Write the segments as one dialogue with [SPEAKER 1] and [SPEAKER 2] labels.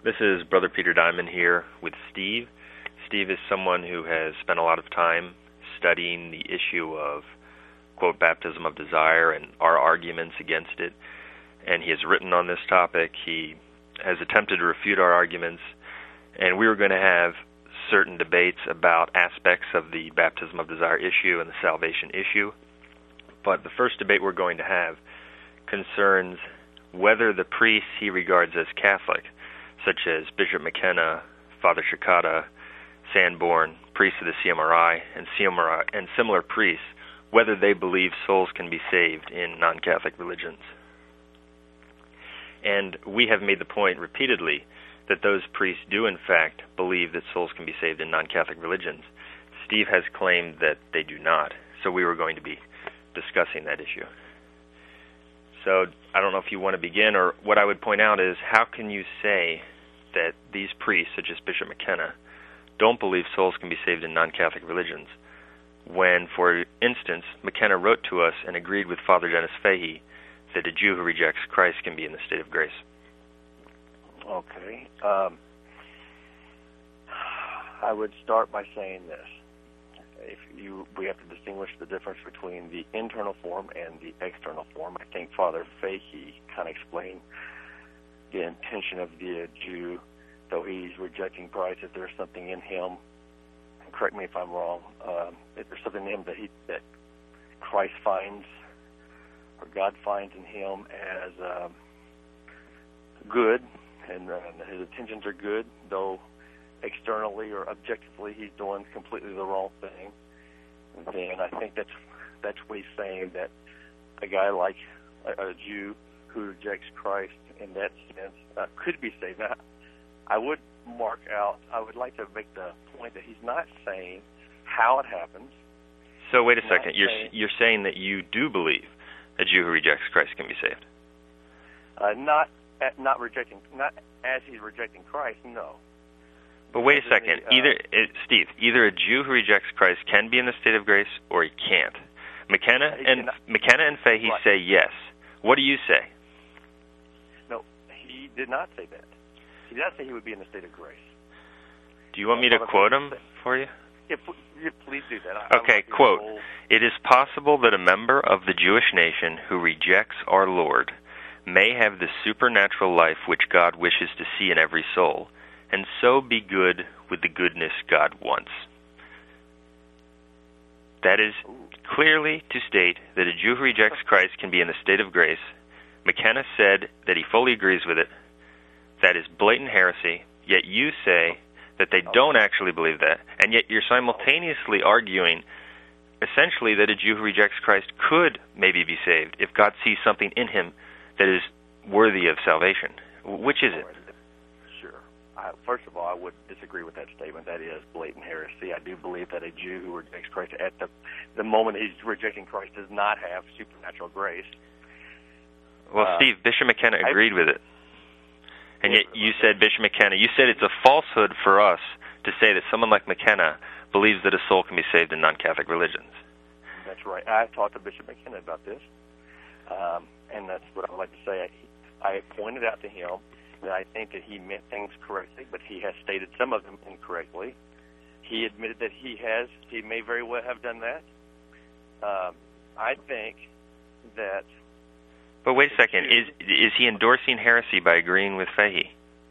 [SPEAKER 1] This is Brother Peter Diamond here with Steve. Steve is someone who has spent a lot of time studying the issue of, quote, baptism of desire and our arguments against it, and he has written on this topic. He has attempted to refute our arguments, and we were going to have certain debates about aspects of the baptism of desire issue and the salvation issue. But the first debate we're going to have concerns whether the priests he regards as Catholic, such as Bishop McKenna, Father Shikata, Sanborn, priests of the CMRI, and similar priests, whether they believe souls can be saved in non-Catholic religions. And we have made the point repeatedly that those priests do in fact believe that souls can be saved in non-Catholic religions. Steve has claimed that they do not, so we were going to be discussing that issue. So I don't know if you want to begin, or what I would point out is, how can you say that these priests, such as Bishop McKenna, don't believe souls can be saved in non-Catholic religions, when, for instance, McKenna wrote to us and agreed with Father Dennis Fahey that a Jew who rejects Christ can be in the state of grace?
[SPEAKER 2] Okay. I would start by saying this. We have to distinguish the difference between the internal form and the external form. I think Father Fahey kind of explained the intention of the Jew, though he's rejecting Christ, if there's something in him, and correct me if I'm wrong, if there's something in him that Christ finds, or God finds in him as good, and his intentions are good, though externally or objectively he's doing completely the wrong thing. And then I think that's what he's saying, that a guy like a Jew who rejects Christ in that sense could be saved. Now, I would like to make the point that he's not saying how it happens.
[SPEAKER 1] So wait a second. You're saying that you do believe a Jew who rejects Christ can be saved?
[SPEAKER 2] Not as he's rejecting Christ, no.
[SPEAKER 1] But wait a second. Either a Jew who rejects Christ can be in the state of grace, or he can't. McKenna and Fahey say yes. What do you say?
[SPEAKER 2] No, he did not say that. He did not say he would be in the state of grace.
[SPEAKER 1] Do you want me to quote him for you?
[SPEAKER 2] Yeah, please do that.
[SPEAKER 1] Okay, quote, "It is possible that a member of the Jewish nation who rejects our Lord may have the supernatural life which God wishes to see in every soul, and so be good with the goodness God wants." That is clearly to state that a Jew who rejects Christ can be in the state of grace. McKenna said that he fully agrees with it. That is blatant heresy, yet you say that they don't actually believe that, and yet you're simultaneously arguing essentially that a Jew who rejects Christ could maybe be saved if God sees something in him that is worthy of salvation. Which is it?
[SPEAKER 2] Sure. First of all, I would disagree with that statement. That is blatant heresy. I do believe that a Jew who rejects Christ at the moment he's rejecting Christ does not have supernatural grace.
[SPEAKER 1] Well, Steve, Bishop McKenna agreed with it. And yet you said, Bishop McKenna, you said it's a falsehood for us to say that someone like McKenna believes that a soul can be saved in non-Catholic religions.
[SPEAKER 2] That's right. I talked to Bishop McKenna about this, and that's what I'd like to say. I pointed out to him that I think that he meant things correctly, but he has stated some of them incorrectly. He admitted that he may very well have done that. I think that...
[SPEAKER 1] But wait a second, is he endorsing heresy by agreeing with Fahey?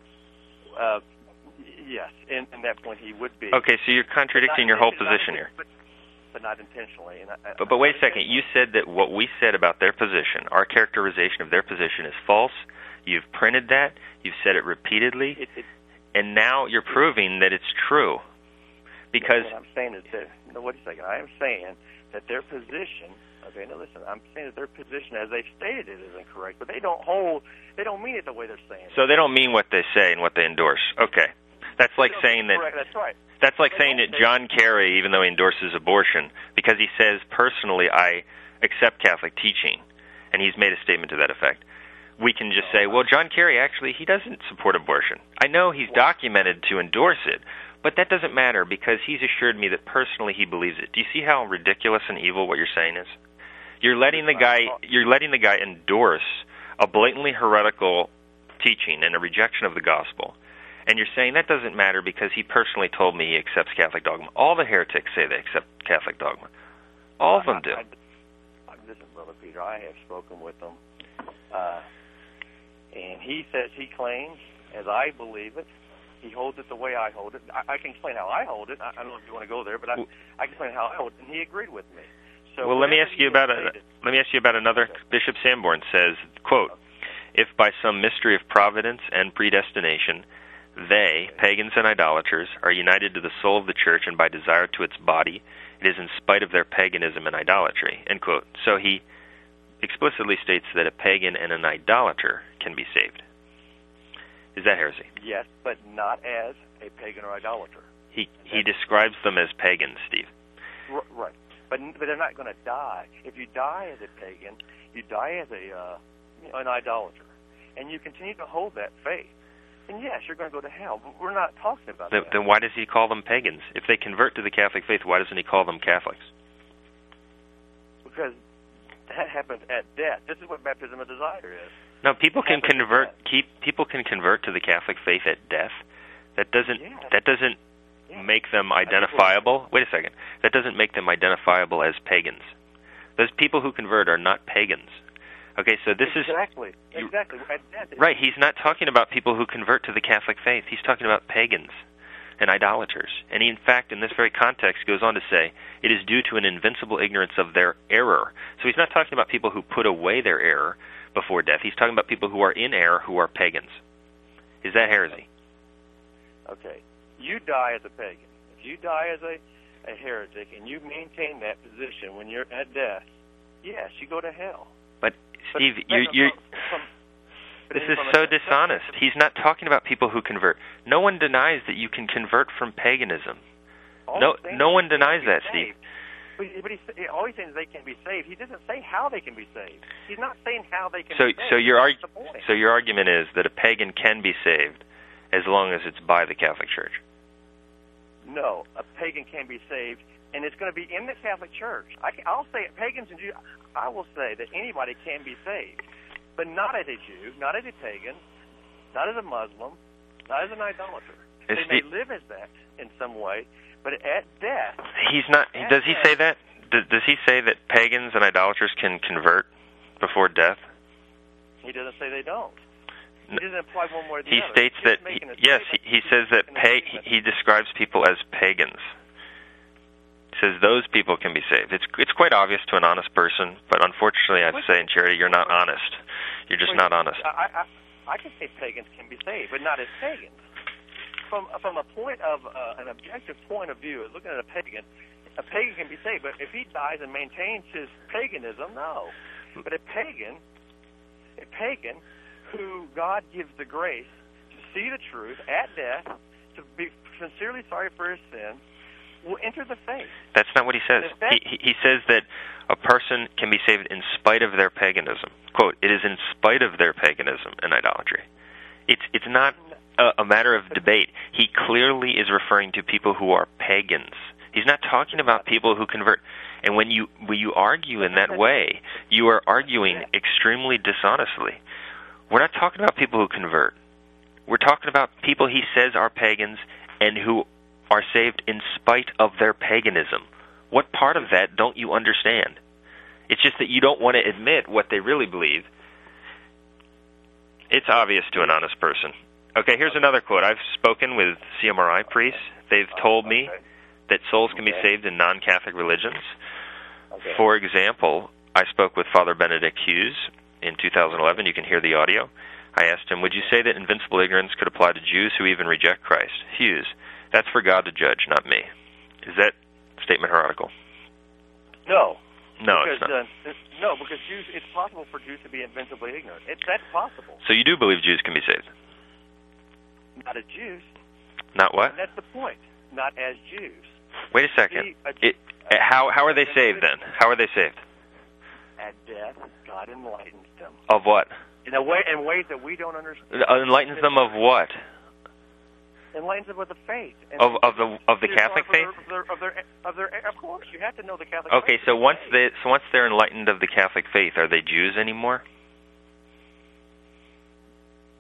[SPEAKER 2] Yes, in that point he would be.
[SPEAKER 1] Okay, so you're contradicting your whole position here.
[SPEAKER 2] But not intentionally.
[SPEAKER 1] But wait a second, you said that what we said about their position, our characterization of their position, is false. You've printed that, you've said it repeatedly, and now you're proving that it's true. Because...
[SPEAKER 2] What I'm saying is that, wait a second, I am saying that their position... Okay, now listen, I'm saying that their position as they've stated it is incorrect, but they don't mean it the way they're saying it.
[SPEAKER 1] So they don't mean what they say and what they endorse. Okay. That's like saying that...
[SPEAKER 2] Correct, that's right.
[SPEAKER 1] That's like saying that John Kerry, even though he endorses abortion, because he says, personally, I accept Catholic teaching, and he's made a statement to that effect, we can just say, well, John Kerry, actually, he doesn't support abortion. I know he's documented to endorse it, but that doesn't matter because he's assured me that personally he believes it. Do you see how ridiculous and evil what you're saying is? You're letting the guy endorse a blatantly heretical teaching and a rejection of the gospel, And you're saying that doesn't matter because he personally told me he accepts Catholic dogma. All the heretics say they accept Catholic dogma. All of them do.
[SPEAKER 2] Listen, Brother Peter, I have spoken with him, and he says he claims, as I believe it, he holds it the way I hold it. I can explain how I hold it. I don't know if you want to go there, but I can explain how I hold it, and he agreed with me. So
[SPEAKER 1] well, let me ask you about another. Okay. Bishop Sanborn says, quote, "If by some mystery of providence and predestination they, pagans and idolaters, are united to the soul of the church and by desire to its body, it is in spite of their paganism and idolatry." End quote. So he explicitly states that a pagan and an idolater can be saved. Is that heresy?
[SPEAKER 2] Yes, but not as a pagan or idolater.
[SPEAKER 1] He describes them as pagans, Steve.
[SPEAKER 2] Right. But they're not going to die. If you die as a pagan, you die as an idolater, and you continue to hold that faith. And yes, you're going to go to hell. But we're not talking about that.
[SPEAKER 1] Then why does he call them pagans? If they convert to the Catholic faith, why doesn't he call them Catholics?
[SPEAKER 2] Because that happens at death. This is what baptism of desire is.
[SPEAKER 1] No, people can convert. People can convert to the Catholic faith at death. That doesn't make them identifiable. Wait a second. That doesn't make them identifiable as pagans. Those people who convert are not pagans. Okay, so this is
[SPEAKER 2] exactly.
[SPEAKER 1] Right. He's not talking about people who convert to the Catholic faith. He's talking about pagans and idolaters. And he, in fact, in this very context, goes on to say it is due to an invincible ignorance of their error. So he's not talking about people who put away their error before death. He's talking about people who are in error, who are pagans. Is that heresy?
[SPEAKER 2] Okay. You die as a pagan. If you die as a heretic and you maintain that position when you're at death, yes, you go to hell.
[SPEAKER 1] But Steve, this is so dishonest. He's not talking about people who convert. No one denies that you can convert from paganism. No one denies that, Steve.
[SPEAKER 2] But all he's saying is they can be saved. He doesn't say how they can be saved. He's not saying how they can be saved.
[SPEAKER 1] So your argument is that a pagan can be saved as long as it's by the Catholic Church.
[SPEAKER 2] No, a pagan can be saved, and it's going to be in the Catholic Church. I'll say it, pagans and Jews. I will say that anybody can be saved, but not as a Jew, not as a pagan, not as a Muslim, not as an idolater. They may live as that in some way, but at death...
[SPEAKER 1] He's not... Does he say that? Does he say that pagans and idolaters can convert before death?
[SPEAKER 2] He doesn't say they don't. He doesn't apply one way or the other.
[SPEAKER 1] He states that... Yes, he says that he describes people as pagans. He says those people can be saved. It's quite obvious to an honest person, but unfortunately, I'd say in charity, you're not honest. You're just not honest.
[SPEAKER 2] I can say pagans can be saved, but not as pagans. From a point of an objective point of view, looking at a pagan can be saved, but if he dies and maintains his paganism, no. But a pagan who God gives the grace to see the truth at death, to be sincerely sorry for his sin, will enter the faith.
[SPEAKER 1] That's not what he says. He says that a person can be saved in spite of their paganism. Quote, it is in spite of their paganism and idolatry. It's not a matter of debate. He clearly is referring to people who are pagans. He's not talking about people who convert. And when you argue in that way, you are arguing extremely dishonestly. We're not talking about people who convert. We're talking about people he says are pagans and who are saved in spite of their paganism. What part of that don't you understand? It's just that you don't want to admit what they really believe. It's obvious to an honest person. Okay, here's another quote. I've spoken with CMRI priests. They've told me that souls can be saved in non-Catholic religions. Okay. For example, I spoke with Father Benedict Hughes in 2011. You can hear the audio. I asked him, would you say that invincible ignorance could apply to Jews who even reject Christ? Hughes, that's for God to judge, not me. Is that statement heretical?
[SPEAKER 2] No.
[SPEAKER 1] No, it's not.
[SPEAKER 2] No, because Jews, it's possible for Jews to be invincibly ignorant. That's possible.
[SPEAKER 1] So you do believe Jews can be saved?
[SPEAKER 2] Not as Jews.
[SPEAKER 1] Not what?
[SPEAKER 2] And that's the point. Not as Jews.
[SPEAKER 1] Wait a second. How are they saved then? How are they saved?
[SPEAKER 2] At death, God enlightens them.
[SPEAKER 1] Of what?
[SPEAKER 2] In ways that we don't understand.
[SPEAKER 1] Enlightens them of what?
[SPEAKER 2] Enlightens them with the faith.
[SPEAKER 1] Of the Catholic faith?
[SPEAKER 2] Of course, you have to know the Catholic faith.
[SPEAKER 1] Okay, so once they're enlightened of the Catholic faith, are they Jews anymore?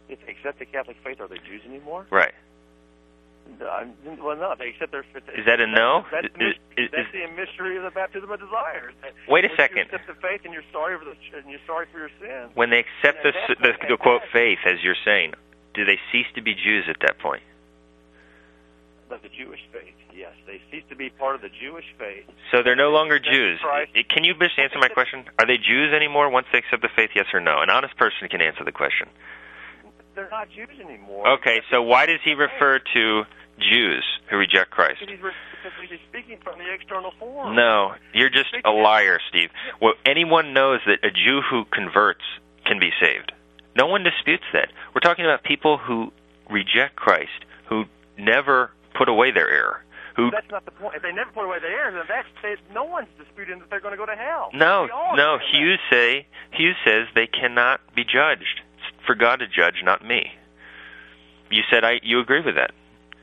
[SPEAKER 2] If they accept the Catholic faith, are they Jews anymore?
[SPEAKER 1] Right.
[SPEAKER 2] Well, no. They accept their.
[SPEAKER 1] Is that a no?
[SPEAKER 2] That's the mystery of the baptism of desire.
[SPEAKER 1] Wait a second.
[SPEAKER 2] You accept the faith, and you're sorry for your sins.
[SPEAKER 1] When they accept the quote faith, as you're saying, do they cease to be Jews at that point?
[SPEAKER 2] But the Jewish faith, yes, they cease to be part of the Jewish faith.
[SPEAKER 1] So they're no longer Jews. Can you just answer my question? Are they Jews anymore once they accept the faith? Yes or no? An honest person can answer the question.
[SPEAKER 2] They're not Jews anymore.
[SPEAKER 1] Okay, so why does he refer to Jews who reject Christ?
[SPEAKER 2] Because he's speaking from the external form.
[SPEAKER 1] No, you're just a liar, Steve. Well, anyone knows that a Jew who converts can be saved. No one disputes that. We're talking about people who reject Christ, who never put away their error.
[SPEAKER 2] That's not the point. If they never put away their error, then no one's disputing that they're going to go to hell.
[SPEAKER 1] No. Hughes says they cannot be judged. It's for God to judge, not me. You said you agree with that.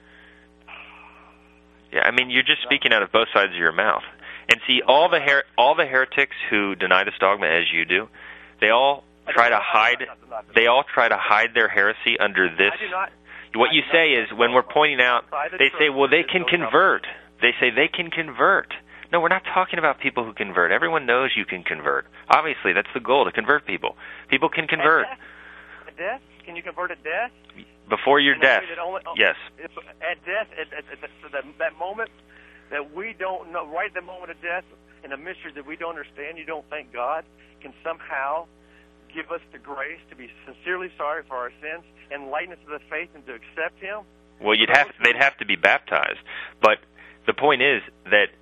[SPEAKER 1] Yeah, I mean, you're just speaking out of both sides of your mouth. And see, all the heretics who deny this dogma, as you do, they all try to hide their heresy under this. What you say is, when we're pointing out, they say, well, they can convert. They say they can convert. No, we're not talking about people who convert. Everyone knows you can convert. Obviously, that's the goal, to convert people. People can convert.
[SPEAKER 2] At death? Can you convert at death?
[SPEAKER 1] Before your death, yes.
[SPEAKER 2] At death, at that moment that we don't know, right at the moment of death, in a mystery that we don't understand, you don't think God can somehow give us the grace to be sincerely sorry for our sins, enlighten us to the faith, and to accept Him?
[SPEAKER 1] Well, they'd have to be baptized. But the point is that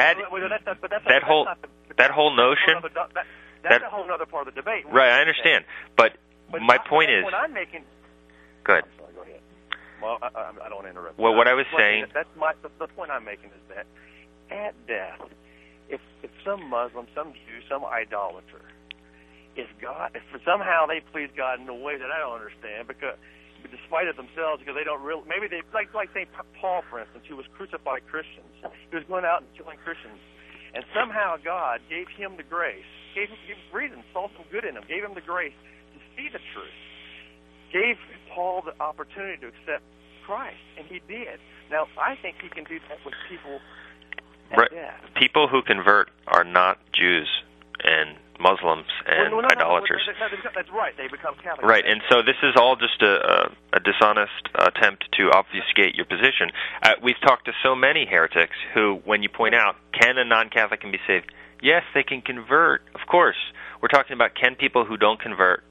[SPEAKER 1] that whole notion.
[SPEAKER 2] That's a whole other part of the debate.
[SPEAKER 1] Right, I understand. But my point is.
[SPEAKER 2] What I'm making.
[SPEAKER 1] Go ahead.
[SPEAKER 2] I'm sorry, go ahead. Well, I don't want to interrupt.
[SPEAKER 1] Well, what I was saying.
[SPEAKER 2] The point I'm making is that at death, if some Muslim, some Jew, some idolater, if somehow they please God in a way that I don't understand, because despite of themselves, because they don't really, maybe they like St. Paul, for instance, who was crucified Christians, he was going out and killing Christians, and somehow God gave him the grace, gave reason, saw some good in him, gave him the grace to see the truth, gave Paul the opportunity to accept Christ, and he did. Now, I think he can do that with people at death.
[SPEAKER 1] People who convert are not Jews and Muslims and idolaters.
[SPEAKER 2] That's right. They become Catholic.
[SPEAKER 1] Right, and so this is all just a dishonest attempt to obfuscate your position. We've talked to so many heretics who, when you point out, can a non-Catholic be saved? Yes, they can convert. Of course. We're talking about, can people who don't convert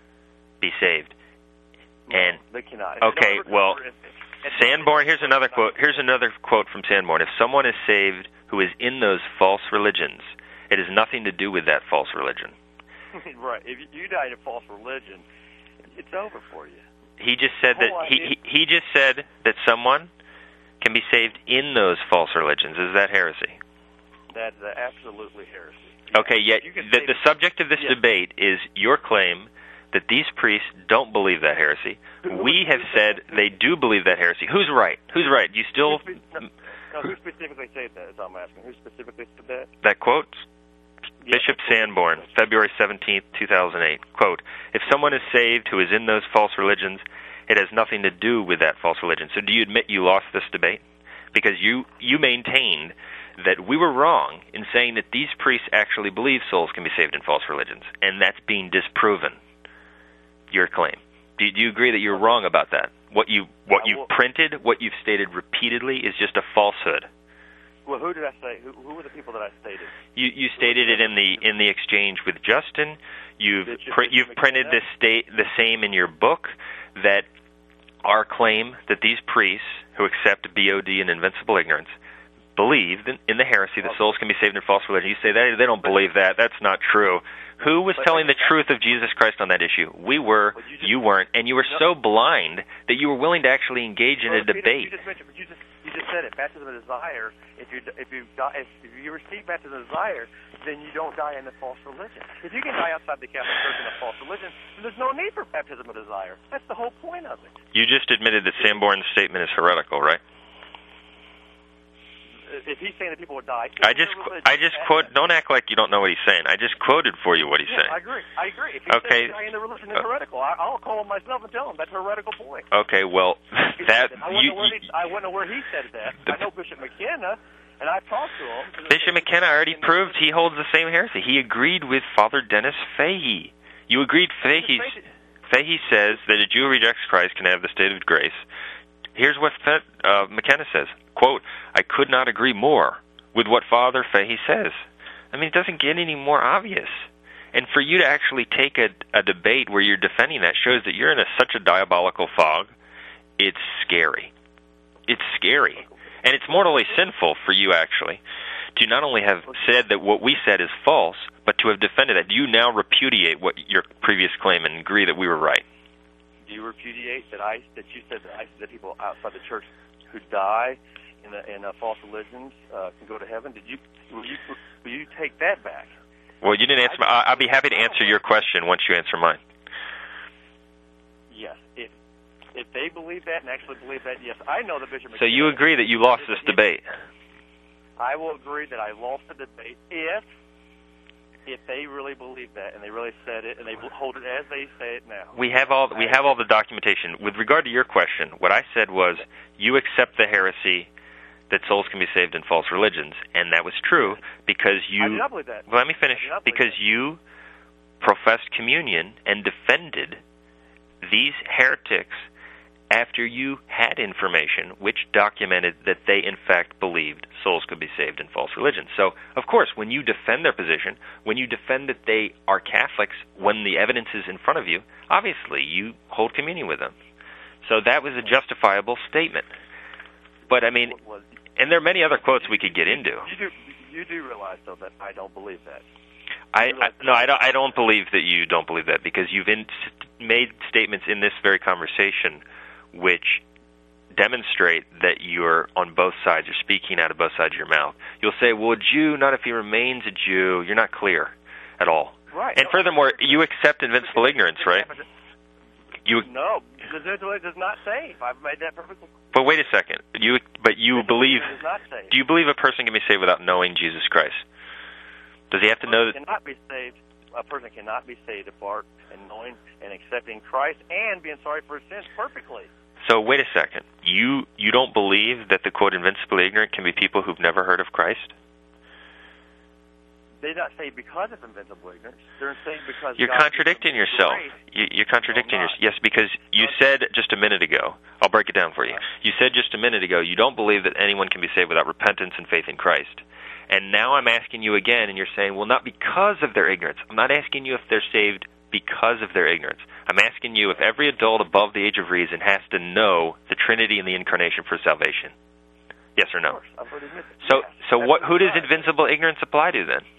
[SPEAKER 1] be saved? And
[SPEAKER 2] they cannot.
[SPEAKER 1] Okay, well, Sanborn, here's another quote. Here's another quote from Sanborn. If someone is saved who is in those false religions, it has nothing to do with that false religion.
[SPEAKER 2] Right. If you die in a false religion, it's over for you.
[SPEAKER 1] He just said he just said that someone can be saved in those false religions. Is that heresy?
[SPEAKER 2] That's absolutely heresy.
[SPEAKER 1] Okay, yet the subject of this debate is your claim that these priests don't believe that heresy. We have said they do believe that heresy. Who's right? Who's right? You still...
[SPEAKER 2] Who specifically said that, is all I'm asking. Who specifically said that?
[SPEAKER 1] That quote? Bishop Sanborn, February 17th, 2008. Quote, if someone is saved who is in those false religions, it has nothing to do with that false religion. So do you admit you lost this debate? Because you maintained that we were wrong in saying that these priests actually believe souls can be saved in false religions, and that's being disproven. Your claim. Do you agree that you're wrong about that? What you've printed, what you've stated repeatedly, is just a falsehood.
[SPEAKER 2] Well, who did I say? Who were the people that I stated?
[SPEAKER 1] You stated it in the exchange with Justin. You've printed the same in your book, that our claim that these priests who accept BOD and invincible ignorance believe in the heresy that souls can be saved in false religion. You say they don't believe that. That's not true. Who was telling the truth of Jesus Christ on that issue? We were, you weren't, and you were so blind that you were willing to actually engage in a debate.
[SPEAKER 2] You just said it. Baptism of desire. If you receive baptism of desire, then you don't die in the false religion. If you can die outside the Catholic Church in a false religion, then there's no need for baptism of desire. That's the whole point of it.
[SPEAKER 1] You just admitted that Sanborn's statement is heretical, right?
[SPEAKER 2] if he's saying that people would die,
[SPEAKER 1] I just quote. Don't act like you don't know what he's saying. I just quoted for you what he's saying.
[SPEAKER 2] I agree. If he says dying in the religion is heretical, I'll call him myself and tell him that's a heretical point.
[SPEAKER 1] Okay, well, that
[SPEAKER 2] I wouldn't know where he said that. I know Bishop McKenna, and I talked to him.
[SPEAKER 1] Bishop McKenna already proved he holds the same heresy. He agreed with Father Dennis Fahey. You agreed. Fahey says that a Jew who rejects Christ can have the state of grace. Here's what McKenna says, quote, I could not agree more with what Father Fahey says. I mean, it doesn't get any more obvious. And for you to actually take a debate where you're defending that shows that you're in such a diabolical fog. It's scary. It's scary. And it's mortally sinful for you, actually, to not only have said that what we said is false, but to have defended it. Do you now repudiate what your previous claim and agree that we were right?
[SPEAKER 2] Do you repudiate that you said that people outside the church who die in false religions can go to heaven? Will you take that back?
[SPEAKER 1] Well, you didn't answer. I'll be happy to answer your question once you answer mine.
[SPEAKER 2] Yes, if they believe that and actually believe that, yes, I know the Bishop.
[SPEAKER 1] So you agree that you lost this debate?
[SPEAKER 2] I will agree that I lost the debate if they really believe that and they really said it and they hold it as they say it now.
[SPEAKER 1] We have all the documentation. With regard to your question, what I said was you accept the heresy that souls can be saved in false religions, and that was true because you.
[SPEAKER 2] I do not believe that.
[SPEAKER 1] Well, let me finish. Because you professed communion and defended these heretics after you had information which documented that they in fact believed souls could be saved in false religions. So, of course, when you defend their position, when you defend that they are Catholics, when the evidence is in front of you, obviously you hold communion with them. So that was a justifiable statement. But, I mean, and there are many other quotes we could get into.
[SPEAKER 2] You do realize, though, that I don't believe that.
[SPEAKER 1] I don't believe that you don't believe that because you've made statements in this very conversation which demonstrate that you're on both sides, you're speaking out of both sides of your mouth. You'll say, well, a Jew, not if he remains a Jew. You're not clear at all.
[SPEAKER 2] Right.
[SPEAKER 1] And furthermore, you accept invincible ignorance, right?
[SPEAKER 2] No, it does not save. I've made that perfectly clear.
[SPEAKER 1] But wait a second. You believe? Do you believe a person can be saved without knowing Jesus Christ? Does he have to know that?
[SPEAKER 2] A person cannot be saved apart and knowing and accepting Christ and being sorry for his sins perfectly.
[SPEAKER 1] So wait a second. You don't believe that the quote invincibly ignorant can be people who've never heard of Christ?
[SPEAKER 2] They're not saved because of invincible ignorance. They're saved because
[SPEAKER 1] you're contradicting yourself. You're contradicting yourself. Yes, because you said just a minute ago. I'll break it down for you. You said just a minute ago you don't believe that anyone can be saved without repentance and faith in Christ. And now I'm asking you again, and you're saying, well, not because of their ignorance. I'm not asking you if they're saved because of their ignorance. I'm asking you if every adult above the age of reason has to know the Trinity and the Incarnation for salvation. Yes or no? Who does invincible ignorance apply to then?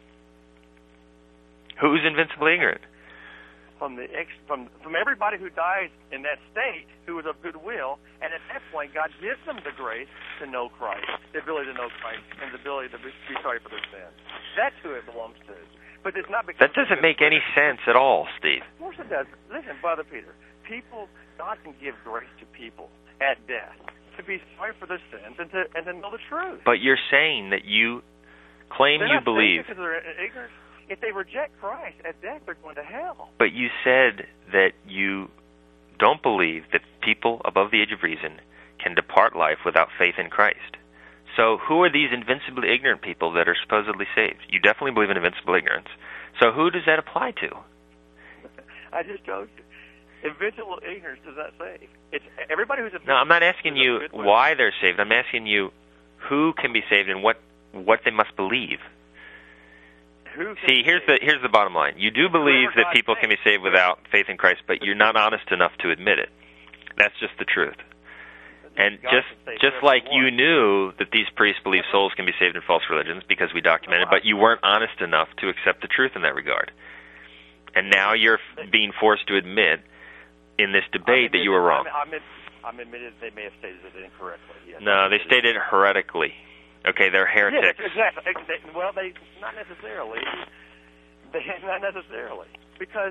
[SPEAKER 1] Who's invincible ignorant?
[SPEAKER 2] From everybody who dies in that state, who is of goodwill, and at that point, God gives them the grace to know Christ, the ability to know Christ, and the ability to be sorry for their sins. That's who it belongs to. But it's not because
[SPEAKER 1] that doesn't make any sense at all, Steve.
[SPEAKER 2] Of course it does. Listen, Brother Peter, God can give grace to people at death to be sorry for their sins and to know the truth.
[SPEAKER 1] But you're saying that you claim you believe.
[SPEAKER 2] Because they're ignorant. If they reject Christ at death, they're going to hell.
[SPEAKER 1] But you said that you don't believe that people above the age of reason can depart life without faith in Christ. So who are these invincibly ignorant people that are supposedly saved? You definitely believe in invincible ignorance. So who does that apply to?
[SPEAKER 2] I just told you. Invincible ignorance does not save. It's everybody who's
[SPEAKER 1] No, I'm not asking you why they're saved. I'm asking you who can be saved and what they must believe. See, here's the bottom line. You do believe that people can be saved without faith in Christ, but you're not honest enough to admit it. That's just the truth. And just like you knew that these priests believe souls can be saved in false religions because we documented, but you weren't honest enough to accept the truth in that regard. And now you're being forced to admit in this debate that you were wrong.
[SPEAKER 2] I'm admitted they may have stated it incorrectly. Yes,
[SPEAKER 1] no, they stated it heretically. Okay, they're heretics.
[SPEAKER 2] Yes, exactly. Well, not necessarily. Not necessarily. Because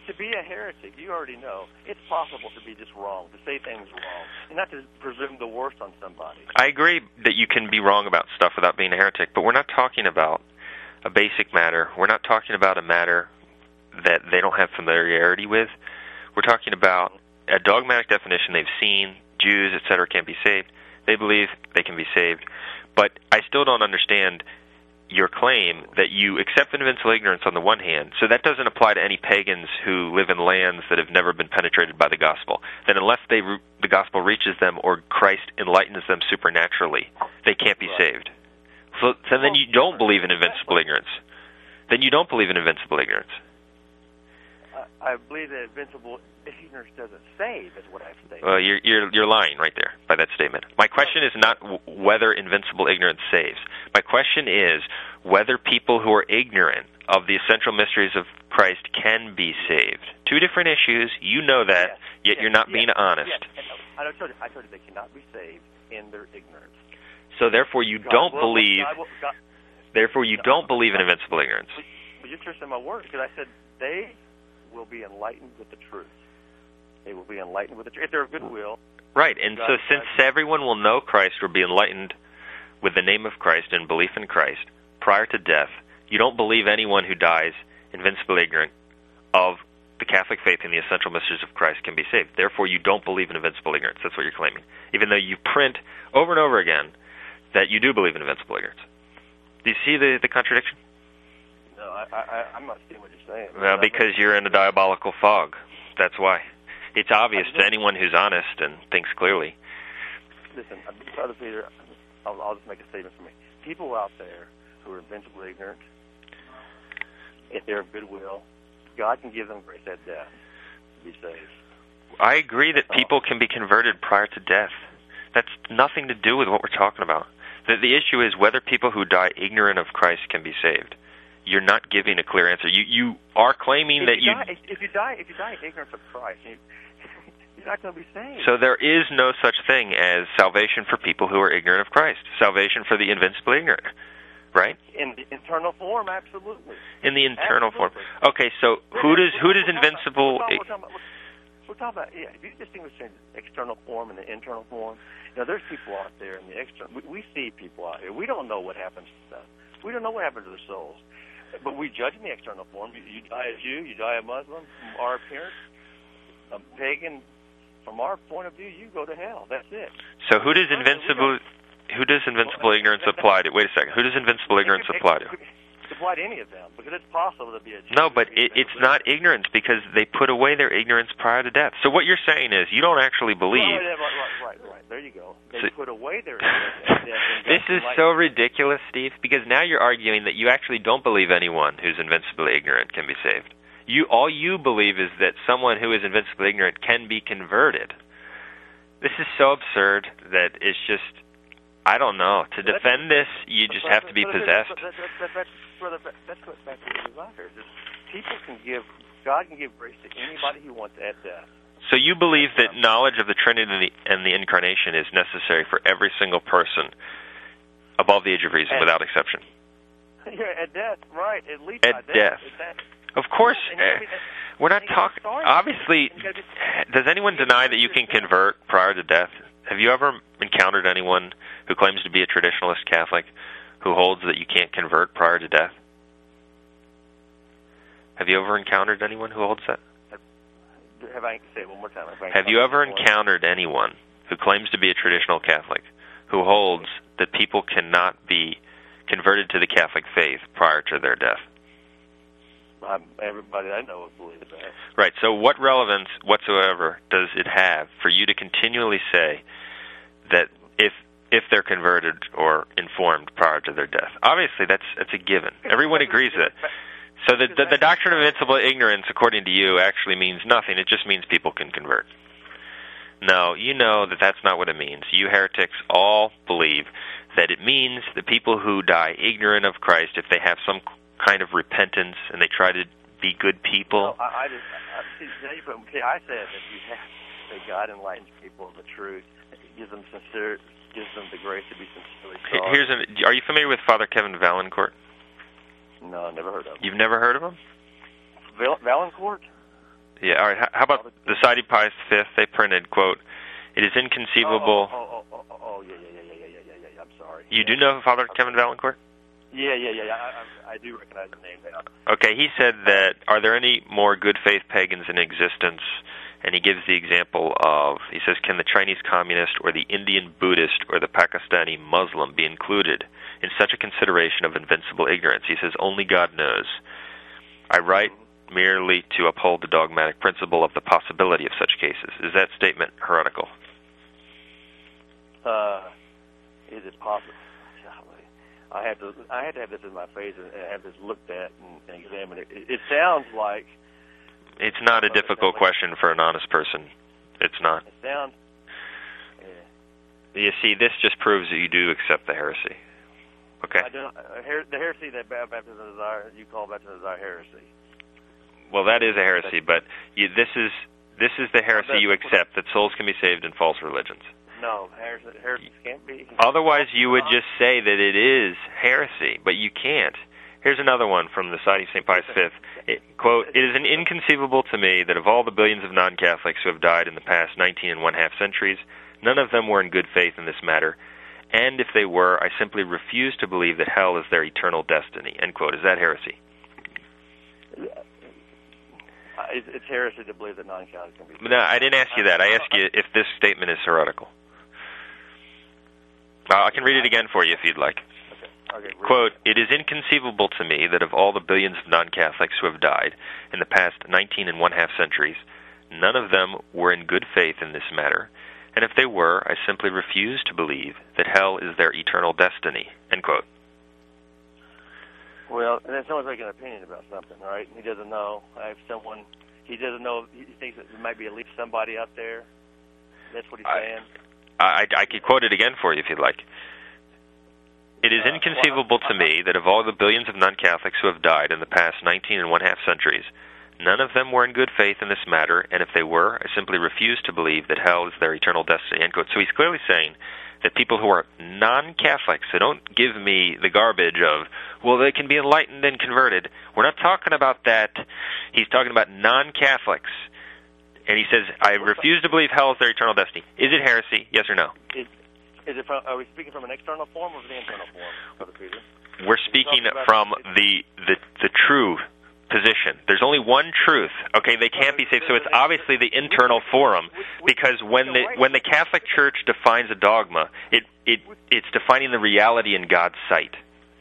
[SPEAKER 2] To be a heretic, you already know, it's possible to be just wrong, to say things wrong, and not to presume the worst on somebody.
[SPEAKER 1] I agree that you can be wrong about stuff without being a heretic, but we're not talking about a basic matter. We're not talking about a matter that they don't have familiarity with. We're talking about a dogmatic definition they've seen, Jews, etc., can't be saved. They believe they can be saved. But I still don't understand your claim that you accept invincible ignorance on the one hand, so that doesn't apply to any pagans who live in lands that have never been penetrated by the gospel. Then unless the gospel reaches them or Christ enlightens them supernaturally, they can't be saved. So then you don't believe in invincible ignorance. Then you don't believe in invincible ignorance.
[SPEAKER 2] I believe that invincible ignorance doesn't save, is what I've stated.
[SPEAKER 1] Well, you're lying right there by that statement. My question is not whether invincible ignorance saves. My question is whether people who are ignorant of the essential mysteries of Christ can be saved. Two different issues. You know that, yet you're not being honest.
[SPEAKER 2] Yes. I told you they cannot be saved in their ignorance.
[SPEAKER 1] So therefore, you don't believe. Therefore, you don't believe in invincible ignorance.
[SPEAKER 2] But you twisted my words, because I said they will be enlightened with the truth. They will be enlightened with the truth if they're of goodwill.
[SPEAKER 1] Right, and so since everyone will know Christ or be enlightened with the name of Christ and belief in Christ prior to death, you don't believe anyone who dies invincibly ignorant of the Catholic faith and the essential mysteries of Christ can be saved. Therefore, you don't believe in invincible ignorance. That's what you're claiming, even though you print over and over again that you do believe in invincible ignorance. Do you see the contradiction?
[SPEAKER 2] No, I'm not seeing what you're saying.
[SPEAKER 1] Well, because you're in a diabolical fog. That's why. It's obvious to anyone who's honest and thinks clearly.
[SPEAKER 2] Listen, Brother Peter, I'll just make a statement for me. People out there who are invincibly ignorant, if they're of goodwill, God can give them grace at death to be saved.
[SPEAKER 1] I agree that people can be converted prior to death. That's nothing to do with what we're talking about. The issue is whether people who die ignorant of Christ can be saved. You're not giving a clear answer. You are claiming that you...
[SPEAKER 2] If you die ignorant of Christ, you're not going to be saved.
[SPEAKER 1] So there is no such thing as salvation for people who are ignorant of Christ. Salvation for the invincibly ignorant, right?
[SPEAKER 2] In the internal form, absolutely.
[SPEAKER 1] In the internal form. Okay, so who does invincible...
[SPEAKER 2] We're talking about, if you distinguish between the external form and the internal form, there's people out there in the external... We see people out here. We don't know what happens to them. We don't know what happens to their souls. But we judge in the external form. You die a Jew, you die a Muslim. From our appearance, a pagan, from our point of view, you go to hell. That's it.
[SPEAKER 1] So who does invincible ignorance apply to? Wait a second. Who does invincible ignorance apply to?
[SPEAKER 2] It apply to any of them, because it's possible to be a Jew.
[SPEAKER 1] No, but it's not ignorance, because they put away their ignorance prior to death. So what you're saying is you don't actually believe...
[SPEAKER 2] Right. There you go. They put away their ignorance at death.
[SPEAKER 1] This is so ridiculous, Steve, because now you're arguing that you actually don't believe anyone who's invincibly ignorant can be saved. All you believe is that someone who is invincibly ignorant can be converted. This is so absurd that it's just... I don't know. To defend this, you just have to be possessed.
[SPEAKER 2] That's what back to the desire. God can give grace to anybody he wants at death.
[SPEAKER 1] So you believe that knowledge of the Trinity and the Incarnation is necessary for every single person above the age of reason, without exception?
[SPEAKER 2] Yeah, at death, right? At least
[SPEAKER 1] at death. Of course. We're not talking... Obviously, does anyone deny that you can convert prior to death? Have you ever encountered anyone who claims to be a traditionalist Catholic who holds that you can't convert prior to death? Have you ever encountered anyone who holds that?
[SPEAKER 2] Say it one more time.
[SPEAKER 1] Have you ever encountered anyone who claims to be a traditional Catholic who holds that people cannot be converted to the Catholic faith prior to their death?
[SPEAKER 2] Everybody I know believes that.
[SPEAKER 1] Right. So what relevance whatsoever does it have for you to continually say that if they're converted or informed prior to their death? Obviously, that's a given. Everyone agrees that. So the doctrine of invincible ignorance, according to you, actually means nothing. It just means people can convert. No, you know that that's not what it means. You heretics all believe that it means that people who die ignorant of Christ, if they have some kind of repentance and they try to be good people.
[SPEAKER 2] No, I said that God enlightens people of the truth. It gives them the grace to be sincerely sorry.
[SPEAKER 1] Are you familiar with Father Kevin Valancourt?
[SPEAKER 2] No, never heard of him.
[SPEAKER 1] You've never heard of him?
[SPEAKER 2] Valancourt?
[SPEAKER 1] Yeah, all right. How about the Society of Pius V? They printed, quote, "It is inconceivable."
[SPEAKER 2] Yeah. I'm sorry.
[SPEAKER 1] You do know Father Kevin Valancourt?
[SPEAKER 2] Yeah. I do recognize the name now.
[SPEAKER 1] Okay, he said that, are there any more good faith pagans in existence? And he gives the example of, he says, can the Chinese communist or the Indian Buddhist or the Pakistani Muslim be included in such a consideration of invincible ignorance? He says, only God knows. I write merely to uphold the dogmatic principle of the possibility of such cases. Is that statement heretical?
[SPEAKER 2] Is it possible? I had to have this in my face and have this looked at and examined. It sounds like...
[SPEAKER 1] It's not a difficult question for an honest person. It's not.
[SPEAKER 2] It sounds...
[SPEAKER 1] You see, this just proves that you do accept the heresy. Okay?
[SPEAKER 2] I do not, the heresy that baptism of desire, you call baptism of desire heresy.
[SPEAKER 1] Well, that is a heresy, but this is the heresy you accept, that souls can be saved in false religions.
[SPEAKER 2] No, heresy can't be.
[SPEAKER 1] Otherwise, you would just say that it is heresy, but you can't. Here's another one from the Society of St. Pius V. Quote, "It is inconceivable to me that of all the billions of non-Catholics who have died in the past 19 1/2 centuries, none of them were in good faith in this matter, and if they were, I simply refuse to believe that hell is their eternal destiny." End quote. Is that heresy?
[SPEAKER 2] It's heresy to believe that non-Catholics can be saved.
[SPEAKER 1] No, I didn't ask you that. I asked you if this statement is heretical. I can read it again for you if you'd like.
[SPEAKER 2] Okay,
[SPEAKER 1] quote, "It is inconceivable to me that of all the billions of non-Catholics who have died in the past 19 1/2 centuries, none of them were in good faith in this matter, and if they were, I simply refuse to believe that hell is their eternal destiny." End quote.
[SPEAKER 2] Well, and then someone's making an opinion about something, right? He doesn't know. He doesn't know. He thinks that there might be at least somebody out there. That's what he's saying.
[SPEAKER 1] I could quote it again for you if you'd like. "It is inconceivable to me that of all the billions of non-Catholics who have died in the past 19 1/2 centuries, none of them were in good faith in this matter, and if they were, I simply refuse to believe that hell is their eternal destiny." End quote. So he's clearly saying that people who are non-Catholics, so don't give me the garbage of, well, they can be enlightened and converted. We're not talking about that. He's talking about non-Catholics. And he says, I refuse to believe hell is their eternal destiny. Is it heresy? Yes or no?
[SPEAKER 2] Are we speaking from an external form or the internal form, Brother Peter?
[SPEAKER 1] We're speaking from the true position. There's only one truth. Okay, they can't be saved. So it's obviously the internal forum, because when the Catholic Church defines a dogma, it's defining the reality in God's sight.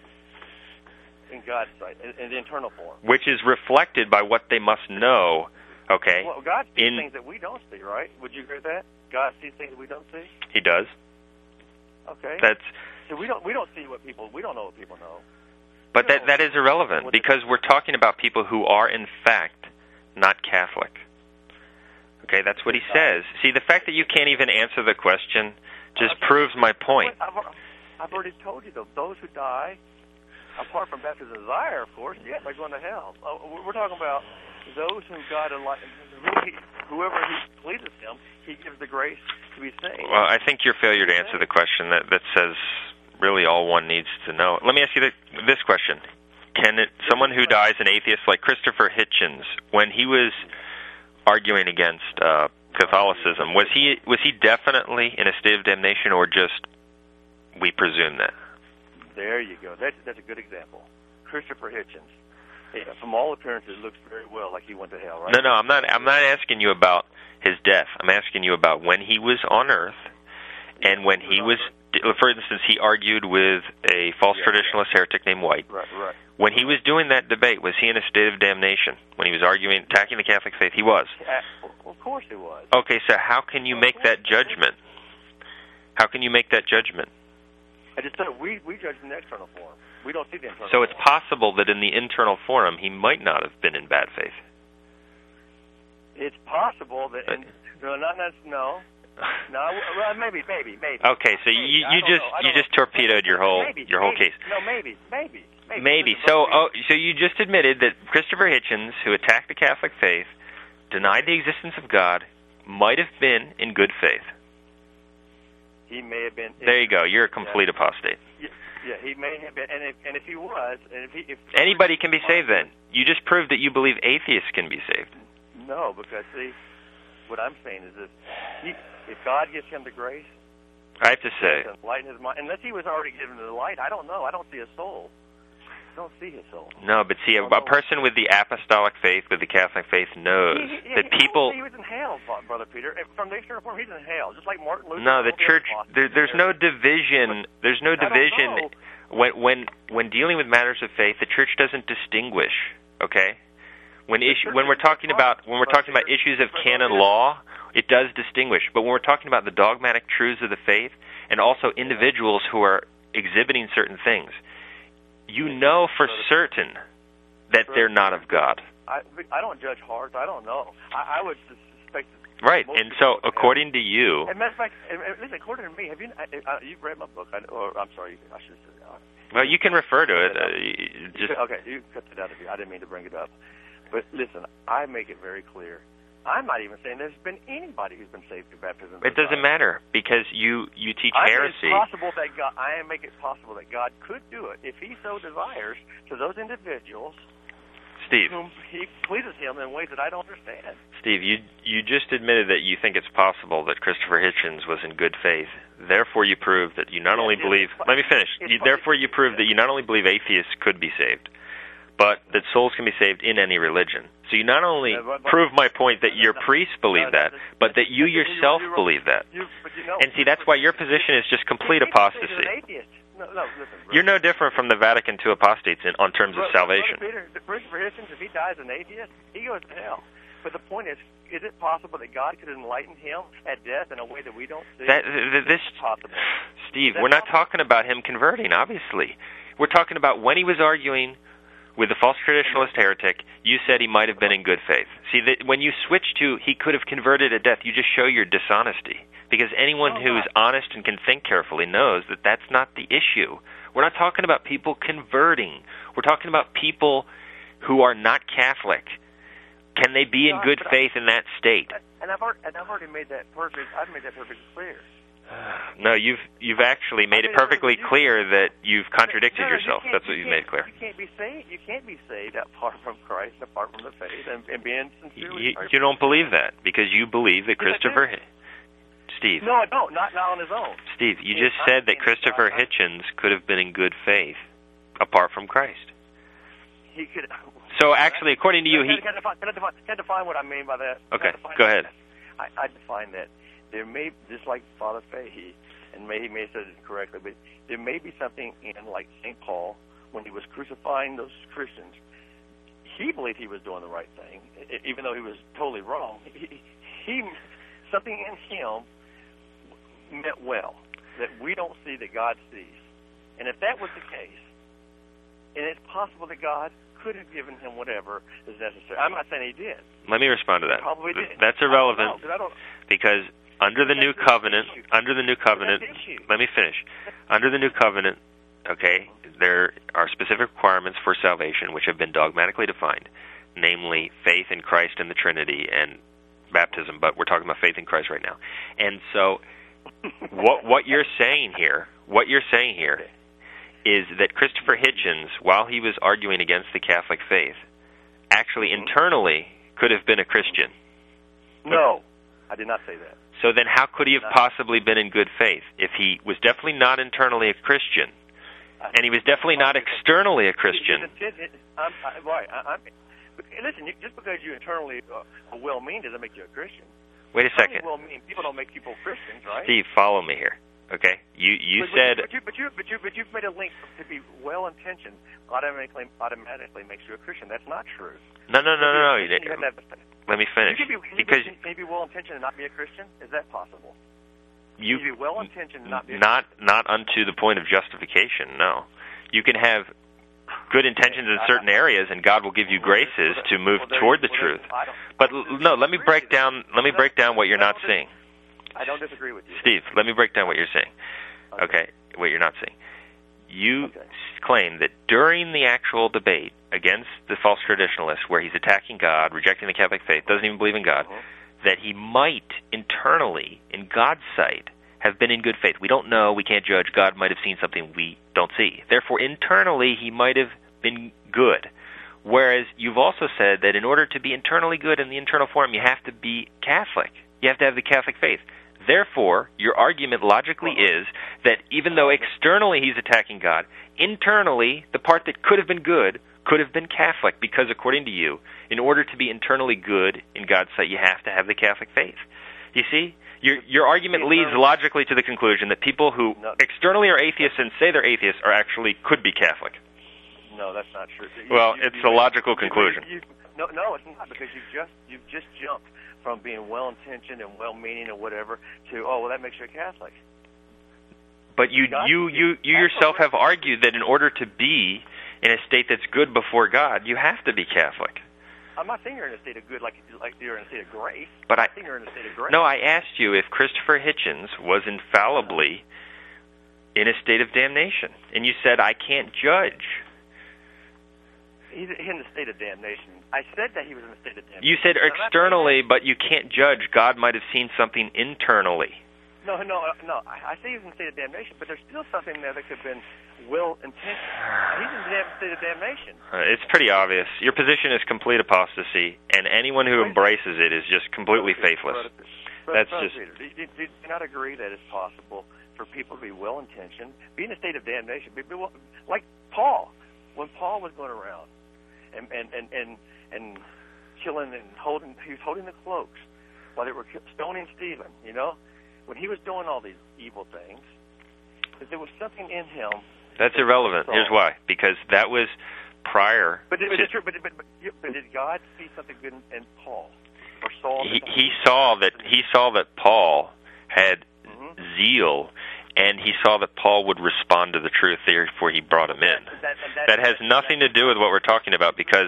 [SPEAKER 2] In God's sight, in the internal form,
[SPEAKER 1] which is reflected by what they must know. Okay.
[SPEAKER 2] Well, God sees things that we don't see, right? Would you agree with that? God sees things that we don't see.
[SPEAKER 1] He does.
[SPEAKER 2] Okay. So we don't see we don't know what people know.
[SPEAKER 1] But that is irrelevant, because we're talking about people who are in fact not Catholic. Okay, that's what he says. See, the fact that you can't even answer the question just proves my point.
[SPEAKER 2] I've already told you, though, those who die, apart from baptism of desire, of course, yeah, they're going to hell. We're talking about those whom God enlightens, whoever He pleases Him, He gives the grace to be saved.
[SPEAKER 1] Well, I think your failure to answer the question that says really all one needs to know. Let me ask you this question: someone who dies an atheist like Christopher Hitchens, when he was arguing against Catholicism, was he definitely in a state of damnation, or just we presume that?
[SPEAKER 2] There you go. That's a good example. Christopher Hitchens. Yeah, from all appearances, looks very well like he went to hell, right?
[SPEAKER 1] No, I'm not asking you about his death. I'm asking you about when he was on Earth, and when he was, for instance, he argued with a false traditionalist heretic named White.
[SPEAKER 2] Right.
[SPEAKER 1] When he was doing that debate, was he in a state of damnation? When he was arguing, attacking the Catholic faith, he was.
[SPEAKER 2] Of course he was.
[SPEAKER 1] Okay, so how can you make that judgment? How can you make that judgment?
[SPEAKER 2] I just said we judge in the external form. We don't see the internal.
[SPEAKER 1] So it's possible that in the internal forum he might not have been in bad faith.
[SPEAKER 2] It's possible that maybe.
[SPEAKER 1] Okay, so you just torpedoed your whole case.
[SPEAKER 2] No, maybe.
[SPEAKER 1] Maybe. So you just admitted that Christopher Hitchens, who attacked the Catholic faith, denied the existence of God, might have been in good faith.
[SPEAKER 2] He may have been.
[SPEAKER 1] There you go. You're a complete apostate.
[SPEAKER 2] Yeah, he may have been, and if he was, and if
[SPEAKER 1] anybody can be saved. Then you just proved that you believe atheists can be saved.
[SPEAKER 2] No, because see, what I'm saying is this: if God gives him the grace,
[SPEAKER 1] I have to say,
[SPEAKER 2] enlighten his mind. Unless he was already given the light, I don't know. I don't see a soul. I don't see his soul.
[SPEAKER 1] No, but see, a person with the apostolic faith, with the Catholic faith, knows that people.
[SPEAKER 2] He was in hell, Brother Peter. From the external form, he's in hell, just like Martin Luther.
[SPEAKER 1] No, the church. There's no division. There's no division when dealing with matters of faith. The church doesn't distinguish. Okay, when we're talking about issues of canon law, it does distinguish. But when we're talking about the dogmatic truths of the faith, and also individuals who are exhibiting certain things, you know for certain that they're not of God.
[SPEAKER 2] I don't judge hearts. I don't know. I would suspect.
[SPEAKER 1] Right, and so according to you,
[SPEAKER 2] as a matter of fact, listen, according to me, have you've read my book? Or I'm sorry, I should say.
[SPEAKER 1] Well, you can refer to it.
[SPEAKER 2] Okay, you cut it out of you. I didn't mean to bring it up, but listen, I make it very clear. I'm not even saying there's been anybody who's been saved through baptism.
[SPEAKER 1] It doesn't matter, because you teach heresy.
[SPEAKER 2] I make it possible that God could do it if he so desires to those individuals,
[SPEAKER 1] Steve,
[SPEAKER 2] whom he pleases him in ways that I don't understand.
[SPEAKER 1] Steve, you just admitted that you think it's possible that Christopher Hitchens was in good faith. Therefore, you prove that you not only believe... Let me finish. Therefore, you prove that you not only believe atheists could be saved, but that souls can be saved in any religion. So you not only prove my point that your priests believe that, but that you yourself believe that. And see, that's why your position is just complete apostasy. You're no different from the Vatican II apostates on terms of salvation.
[SPEAKER 2] Christopher Hitchens, if he dies an atheist, he goes to hell. But the point is it possible that God could enlighten him at death in a way that we don't see?
[SPEAKER 1] Possible. Steve, we're not talking about him converting, obviously. We're talking about when he was arguing with the false traditionalist heretic, you said he might have been in good faith. See, when you switch to he could have converted at death, you just show your dishonesty. Because anyone who is honest and can think carefully knows that that's not the issue. We're not talking about people converting. We're talking about people who are not Catholic. Can they be in good faith in that state?
[SPEAKER 2] And I've already made that perfectly clear.
[SPEAKER 1] No, you've actually made it perfectly clear that you've contradicted yourself. That's what you've made clear.
[SPEAKER 2] You can't be saved. You can't be saved apart from Christ, apart from the faith, and being sincere.
[SPEAKER 1] You don't believe that because you believe that Christopher. Steve.
[SPEAKER 2] No, I don't. Not on his own.
[SPEAKER 1] Steve, you just said that Christopher Hitchens could have been in good faith apart from Christ.
[SPEAKER 2] He could.
[SPEAKER 1] So actually, according to you,
[SPEAKER 2] Can I define what I mean by that?
[SPEAKER 1] Okay, go ahead.
[SPEAKER 2] I define that there may, just like Father Fahey, and he may have said it correctly, but there may be something in, like St. Paul, when he was crucifying those Christians, he believed he was doing the right thing, even though he was totally wrong. He something in him meant well, that we don't see that God sees. And if that was the case, and it's possible that God could have given him whatever is necessary. I'm not saying he did.
[SPEAKER 1] Let me respond to that.
[SPEAKER 2] He probably did.
[SPEAKER 1] That's irrelevant because under the new covenant, let me finish. Under the new covenant, okay, there are specific requirements for salvation which have been dogmatically defined, namely faith in Christ and the Trinity and baptism, but we're talking about faith in Christ right now. And so what you're saying here is that Christopher Hitchens, while he was arguing against the Catholic faith, actually internally could have been a Christian.
[SPEAKER 2] No, I did not say that.
[SPEAKER 1] So then how could he have possibly been in good faith if he was definitely not internally a Christian, and he was definitely not externally a Christian?
[SPEAKER 2] Listen, just because you internally well-meaning doesn't make you a Christian.
[SPEAKER 1] Wait a second.
[SPEAKER 2] Well-meaning people don't make people Christians, right?
[SPEAKER 1] Steve, follow me here. Okay, you said.
[SPEAKER 2] But you've made a link to be well-intentioned automatically makes you a Christian. That's not true.
[SPEAKER 1] No. Let me finish.
[SPEAKER 2] Can you be well-intentioned and not be a Christian? Is that possible? Can you be well-intentioned and not be a Christian?
[SPEAKER 1] Not unto the point of justification. No, you can have good intentions in certain areas, and God will give you graces to move toward the truth. But no, let me break down what you're not seeing.
[SPEAKER 2] I don't disagree with you.
[SPEAKER 1] Steve, let me break down what you're saying. Okay, what you're not saying. You claim that during the actual debate against the false traditionalist, where he's attacking God, rejecting the Catholic faith, doesn't even believe in God, that he might internally, in God's sight, have been in good faith. We don't know. We can't judge. God might have seen something we don't see. Therefore, internally, he might have been good. Whereas you've also said that in order to be internally good in the internal form, you have to be Catholic. You have to have the Catholic faith. Therefore, your argument logically is that even though externally he's attacking God, internally, the part that could have been good could have been Catholic, because according to you, in order to be internally good in God's sight, you have to have the Catholic faith. You see? Your argument leads logically to the conclusion that people who externally are atheists and say they're atheists are actually could be Catholic.
[SPEAKER 2] No, that's not true.
[SPEAKER 1] Well, it's a logical conclusion.
[SPEAKER 2] No, it's not, because you've just jumped from being well-intentioned and well-meaning and whatever to, oh, well, that makes you a Catholic.
[SPEAKER 1] But you yourself have argued that in order to be in a state that's good before God, you have to be Catholic.
[SPEAKER 2] I'm not saying you're in a state of good like you're in a state of grace.
[SPEAKER 1] But
[SPEAKER 2] I think you're in a state of grace.
[SPEAKER 1] No, I asked you if Christopher Hitchens was infallibly in a state of damnation, and you said, I can't judge.
[SPEAKER 2] He's in a state of damnation. I said that he was in a state of damnation.
[SPEAKER 1] You said externally, but you can't judge. God might have seen something internally.
[SPEAKER 2] No. I say he's in a state of damnation, but there's still something there that could have been well-intentioned. He's in a state of damnation.
[SPEAKER 1] It's pretty obvious. Your position is complete apostasy, and anyone who embraces it is just completely faithless. That's just.
[SPEAKER 2] Do you not agree that it's possible for people to be well-intentioned, be in a state of damnation, like Paul, when Paul was going around and killing and he was holding the cloaks while they were stoning Stephen, you know? When he was doing all these evil things, that there was something in him.
[SPEAKER 1] That's irrelevant. Here's why. Because that was prior.
[SPEAKER 2] But did God see something good in Paul or Saul?
[SPEAKER 1] He saw that Paul had zeal, and he saw that Paul would respond to the truth. Therefore, he brought him in. That has nothing to do with what we're talking about. Because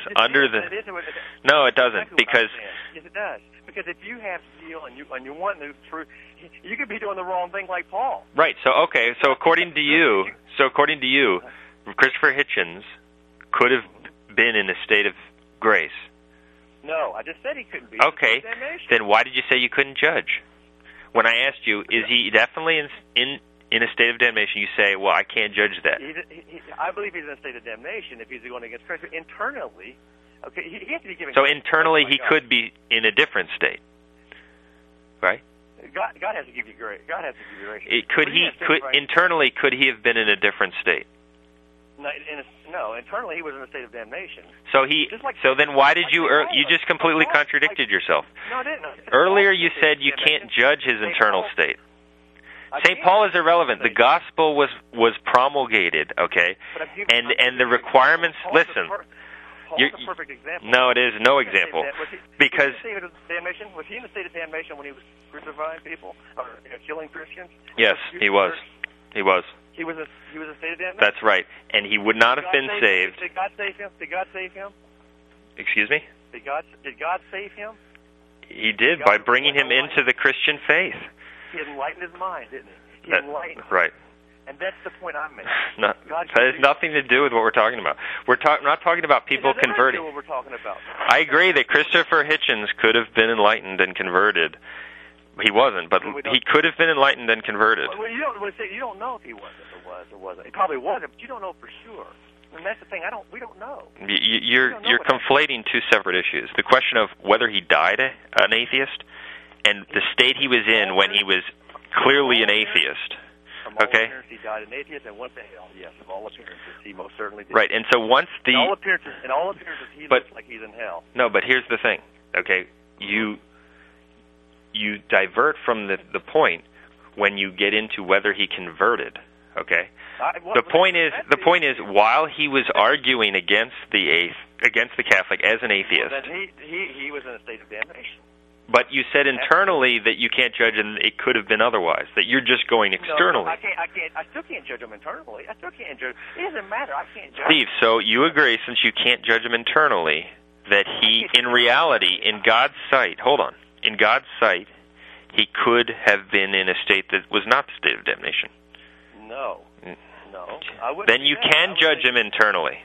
[SPEAKER 1] no, it doesn't. Because
[SPEAKER 2] yes, it does. Because if you have zeal and you want the truth, you could be doing the wrong thing like Paul.
[SPEAKER 1] Right. So according to you, Christopher Hitchens could have been in a state of grace.
[SPEAKER 2] No, I just said he couldn't be.
[SPEAKER 1] Okay. Then why did you say you couldn't judge? When I asked you, is he definitely in a state of damnation? You say, well, I can't judge that.
[SPEAKER 2] I believe he's in a state of damnation if he's going against Christ. Internally. Okay, he has to be giving.
[SPEAKER 1] So internally, he could be in a different state, right?
[SPEAKER 2] God has to give you grace. God has to give you grace.
[SPEAKER 1] Internally, could he have been in a different state?
[SPEAKER 2] No, internally he was in a state of damnation.
[SPEAKER 1] So then why did you? You just completely contradicted yourself.
[SPEAKER 2] No, I didn't.
[SPEAKER 1] Earlier you said you can't judge his internal state. St. Paul is irrelevant. The gospel was promulgated, okay, and the requirements. Listen.
[SPEAKER 2] Paul's a perfect example.
[SPEAKER 1] No, it is no example. Because
[SPEAKER 2] was he in a state of damnation when he was crucifying people or killing Christians?
[SPEAKER 1] Yes, he was. He was.
[SPEAKER 2] He was a state of damnation.
[SPEAKER 1] That's right, and he would not have been saved.
[SPEAKER 2] Did God save him? Did God save him?
[SPEAKER 1] Excuse me?
[SPEAKER 2] Did God save him?
[SPEAKER 1] He did by bringing him into the Christian faith.
[SPEAKER 2] He enlightened his mind, didn't he? He enlightened.
[SPEAKER 1] Right.
[SPEAKER 2] And that's the point I'm making.
[SPEAKER 1] That has nothing to do with what we're talking about. We're not talking about people converting.
[SPEAKER 2] What we're talking about.
[SPEAKER 1] I agree that Christopher Hitchens could have been enlightened and converted. He wasn't, but he could have been enlightened and converted.
[SPEAKER 2] Well, you don't know if he was or wasn't. He probably wasn't, but you don't know for sure. And that's the thing. We don't know.
[SPEAKER 1] You're conflating two separate issues. The question of whether he died an atheist and the state he was in when he was clearly an atheist.
[SPEAKER 2] From all appearances, he died an atheist and went to hell. Yes, from all appearances, he most certainly did.
[SPEAKER 1] Right, and so once
[SPEAKER 2] in all appearances, he looks like he's in hell.
[SPEAKER 1] No, but here's the thing. Okay, you divert from the point when you get into whether he converted. Okay, the point is while he was arguing against the Catholic as an atheist,
[SPEAKER 2] well, then he was in a state of damnation.
[SPEAKER 1] But you said internally that you can't judge, and it could have been otherwise. That you're just going externally.
[SPEAKER 2] No, I can't. I still can't judge him internally. I still can't judge. It doesn't matter. I can't judge.
[SPEAKER 1] Steve, so you agree, since you can't judge him internally, that he, in reality, in God's sight, in God's sight, he could have been in a state that was not the state of damnation.
[SPEAKER 2] No. I wouldn't.
[SPEAKER 1] Then you can judge him internally.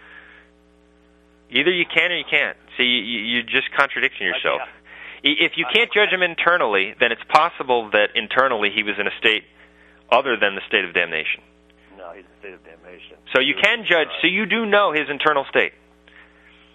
[SPEAKER 1] Either you can or you can't. See, you're just contradicting yourself. If you can't judge him internally, then it's possible that internally he was in a state other than the state of damnation.
[SPEAKER 2] No, he's in a state of damnation.
[SPEAKER 1] So you can judge, so you do know his internal state.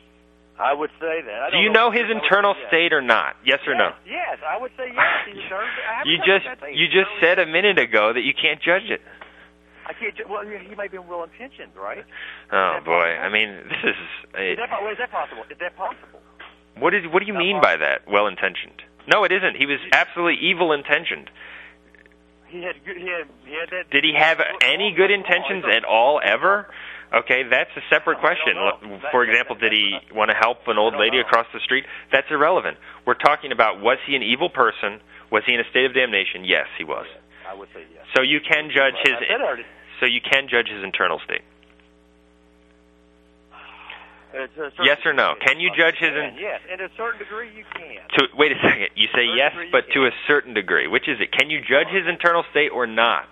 [SPEAKER 2] I would say that.
[SPEAKER 1] Do you know his internal state or not? Yes or no?
[SPEAKER 2] Yes, I would say yes.
[SPEAKER 1] You just said a minute ago that you can't judge it.
[SPEAKER 2] I can't. Well, he might be well intentioned, right?
[SPEAKER 1] Oh boy, I mean, this is.
[SPEAKER 2] Is that possible? Is that possible?
[SPEAKER 1] What do you mean by that? Well intentioned? No, it isn't. He was absolutely evil intentioned.
[SPEAKER 2] He had that.
[SPEAKER 1] Did he have any good intentions at all ever? Okay, that's a separate question. For example, did he want to help an old lady across the street? That's irrelevant. We're talking about, was he an evil person? Was he in a state of damnation? Yes, he was.
[SPEAKER 2] I would say yes.
[SPEAKER 1] So you can judge his. So you can judge his internal state. Yes or no? Can you judge his?
[SPEAKER 2] Yes, in a certain degree you can.
[SPEAKER 1] Wait a second. You say yes, but to a certain degree. Which is it? Can you judge his internal state or not?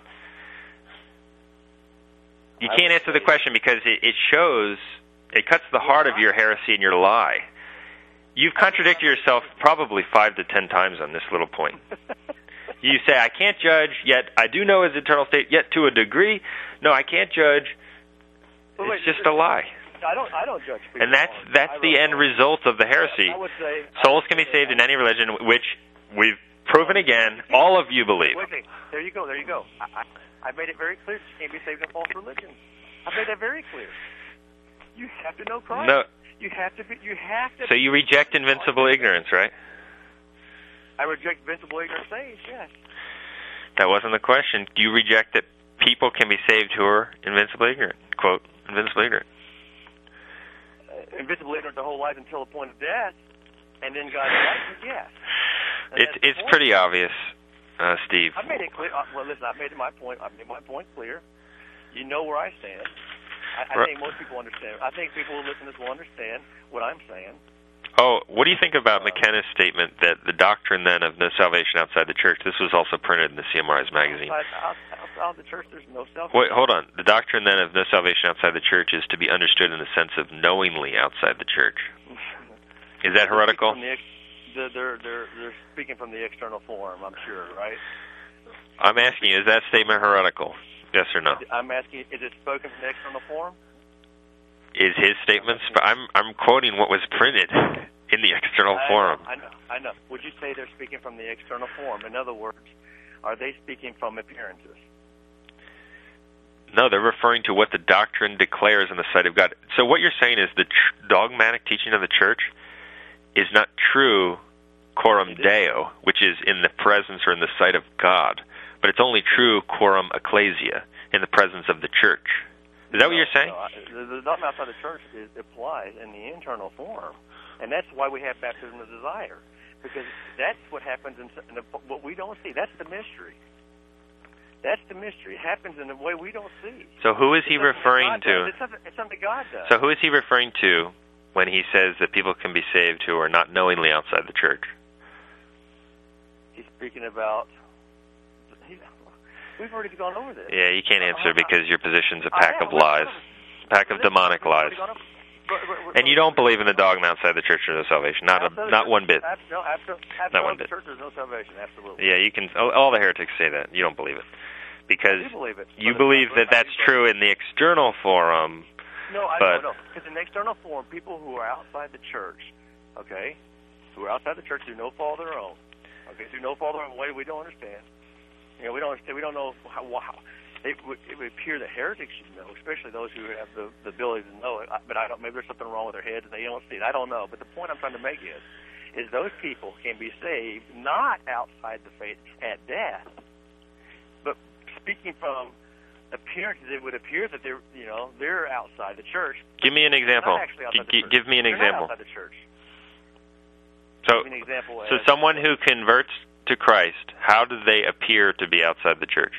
[SPEAKER 1] You can't answer the question because it shows, it cuts the heart of your heresy and your lie. You've contradicted yourself probably 5 to 10 times on this little point. You say, I can't judge, yet I do know his internal state, yet to a degree. No, I can't judge. It's just a lie.
[SPEAKER 2] I don't judge people.
[SPEAKER 1] And that's the end result of the heresy. Souls can be saved in any religion, which we've proven again, all of you believe.
[SPEAKER 2] Wait, there you go. I made it very clear that you can't be saved in false religion. I made that very clear. You have to know Christ.
[SPEAKER 1] No.
[SPEAKER 2] You have to.
[SPEAKER 1] So you reject invincible ignorance, right?
[SPEAKER 2] I reject invincible ignorance. Yes.
[SPEAKER 1] That wasn't the question. Do you reject that people can be saved who are invincible ignorant? Quote, invincible ignorant.
[SPEAKER 2] Invincible ignorant the whole life until the point of death, and then God's life. Yes.
[SPEAKER 1] It's pretty obvious. Steve.
[SPEAKER 2] I made it clear. Well, listen, I made my point clear. You know where I stand. I think most people understand. I think people who listen to this will understand what I'm saying.
[SPEAKER 1] Oh, what do you think about McKenna's statement that the doctrine then of no salvation outside the church, this was also printed in the CMRI's magazine.
[SPEAKER 2] Outside the church, there's no salvation.
[SPEAKER 1] Wait, hold on. The doctrine then of no salvation outside the church is to be understood in the sense of knowingly outside the church. Is that heretical?
[SPEAKER 2] They're speaking from the external form, I'm sure, right?
[SPEAKER 1] I'm asking you, is that statement heretical? Yes or no?
[SPEAKER 2] I'm asking, is it spoken from the external form?
[SPEAKER 1] Is his statements? I'm quoting what was printed in the external form.
[SPEAKER 2] I know. Would you say they're speaking from the external form? In other words, are they speaking from appearances?
[SPEAKER 1] No, they're referring to what the doctrine declares in the sight of God. So what you're saying is the dogmatic teaching of the church is not true coram Deo, which is in the presence or in the sight of God, but it's only true coram ecclesia, in the presence of the church. Is that what you're saying?
[SPEAKER 2] No, the dogma outside the church applies in the internal form, and that's why we have baptism of desire, because that's what happens in what we don't see. That's the mystery. That's the mystery. It happens in a way we don't see.
[SPEAKER 1] So who is he referring to?
[SPEAKER 2] It's something God does.
[SPEAKER 1] So who is he referring to when he says that people can be saved who are not knowingly outside the church?
[SPEAKER 2] He's speaking about... We've already gone over this.
[SPEAKER 1] Yeah, you can't answer because your position's a pack of lies, a pack of demonic lies. And you don't believe in the dogma outside the church of salvation, not one bit.
[SPEAKER 2] No, absolutely.
[SPEAKER 1] Not one bit.
[SPEAKER 2] The church there's no salvation, absolutely.
[SPEAKER 1] Yeah, you can. All the heretics say that. You don't believe it because you believe that that's true in the external forum.
[SPEAKER 2] No, I don't. Because in the external forum, people who are outside the church, okay, who are outside the church through no fault of their own, okay, through no fault of their own, way we don't understand. You know, we don't understand. We don't know how. It would appear that heretics should know, especially those who have the ability to know it. But I don't. Maybe there's something wrong with their heads and they don't see it. I don't know. But the point I'm trying to make is those people can be saved not outside the faith at death, but speaking from appearances, it would appear that they're outside the church.
[SPEAKER 1] Give me an example. Give me an example.
[SPEAKER 2] Outside the church.
[SPEAKER 1] So someone who converts to Christ, how do they appear to be outside the church?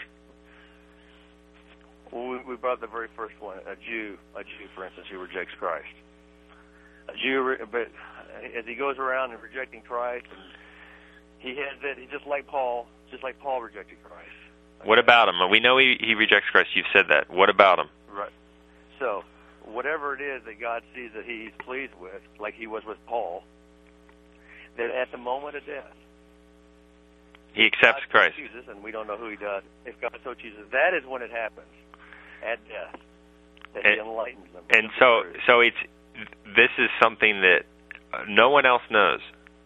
[SPEAKER 2] Well, we brought the very first one, a Jew, for instance, who rejects Christ. A Jew, but as he goes around and rejecting Christ, and he has that. He's just like Paul rejected Christ. Okay?
[SPEAKER 1] What about him? We know he rejects Christ. You've said that. What about him?
[SPEAKER 2] Right. So, whatever it is that God sees that He's pleased with, like He was with Paul, that at the moment of death,
[SPEAKER 1] he accepts Christ.
[SPEAKER 2] Chooses, and we don't know who He does. If God so chooses, that is when it happens. At death, that He enlightens them.
[SPEAKER 1] And so this is something that no one else knows.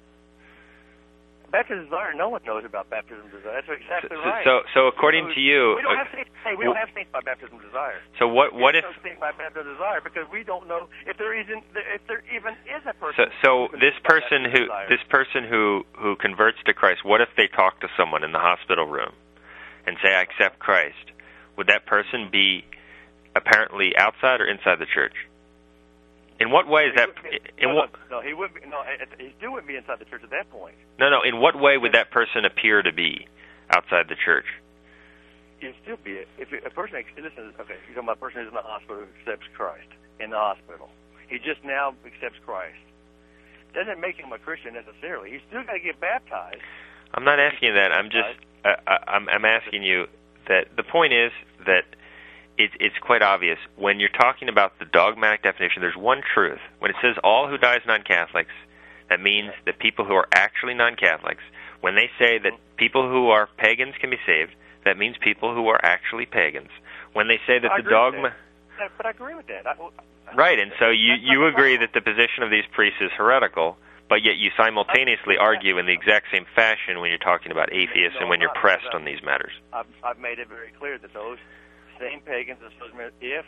[SPEAKER 2] Baptism of desire, no one knows about baptism of desire. That's exactly right.
[SPEAKER 1] So according to you,
[SPEAKER 2] we don't have saints. Hey, we don't have saints by baptism of desire.
[SPEAKER 1] So what if
[SPEAKER 2] no saint by baptism of desire, because we don't know if there even is a person.
[SPEAKER 1] So this person who converts to Christ, what if they talk to someone in the hospital room and say, "I accept Christ"? Would that person be apparently outside or inside the church? In what way is that?
[SPEAKER 2] No, he would. He still wouldn't be inside the church at that point.
[SPEAKER 1] No. In what way would that person appear to be outside the church?
[SPEAKER 2] He'd still be. If a person, listen, okay, you're talking about a person who's in the hospital who accepts Christ in the hospital. He just now accepts Christ. Doesn't make him a Christian necessarily. He's still got to get baptized.
[SPEAKER 1] I'm not asking you that. I'm just. I'm asking you that the point is that. It's quite obvious. When you're talking about the dogmatic definition, there's one truth. When it says all who die as non-Catholics, that means that people who are actually non-Catholics. When they say that people who are pagans can be saved, that means people who are actually pagans. When they say that the dogma...
[SPEAKER 2] But I agree with that.
[SPEAKER 1] Right, and so you agree that the position of these priests is heretical, but yet you simultaneously argue in the exact same fashion when you're talking about atheists and when you're pressed on these matters.
[SPEAKER 2] I've made it very clear that those same pagans, if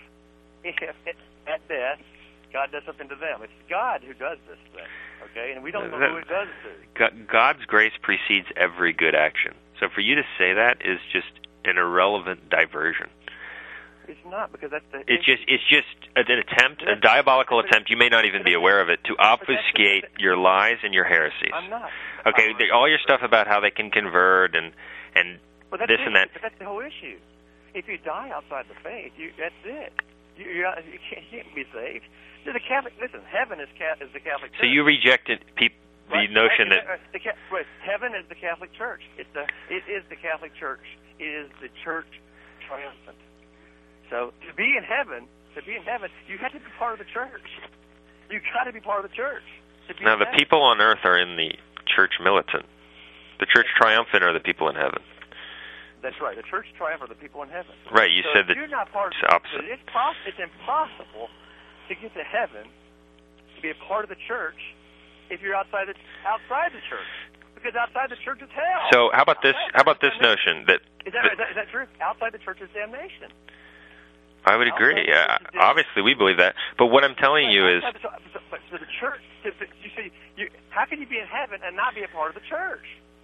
[SPEAKER 2] at death God does something to them, it's God who does this thing, okay? And we don't know who it does to.
[SPEAKER 1] God's grace precedes every good action. So for you to say that is just an irrelevant diversion.
[SPEAKER 2] It's not, because that's the.
[SPEAKER 1] It's just an attempt, a diabolical attempt. You may not even be aware of it, to obfuscate your lies and your heresies.
[SPEAKER 2] I'm not.
[SPEAKER 1] Okay, all your stuff about how they can convert and this and that.
[SPEAKER 2] But that's the whole issue. If you die outside the faith, that's it. You can't be saved. The Catholic, listen, heaven is the Catholic Church.
[SPEAKER 1] So you rejected the notion that
[SPEAKER 2] heaven is the Catholic Church. It is the Catholic Church. It is the Church triumphant. So to be in heaven, you have to be part of the church. You got to be part of the church.
[SPEAKER 1] Now the people on earth are in the Church militant. The Church triumphant are the people in heaven.
[SPEAKER 2] That's right. The Church triumphant are the people in heaven.
[SPEAKER 1] Right. You said that
[SPEAKER 2] you're not part of
[SPEAKER 1] the opposite.
[SPEAKER 2] It's impossible to get to heaven, to be a part of the church, if you're outside the church. Because outside the church is hell.
[SPEAKER 1] So how about this? How about this notion that
[SPEAKER 2] is that true? Outside the church is damnation.
[SPEAKER 1] I would agree. Obviously, we believe that. But what I'm telling you is,
[SPEAKER 2] so the church. You see, how can you be in heaven and not be a part of the church?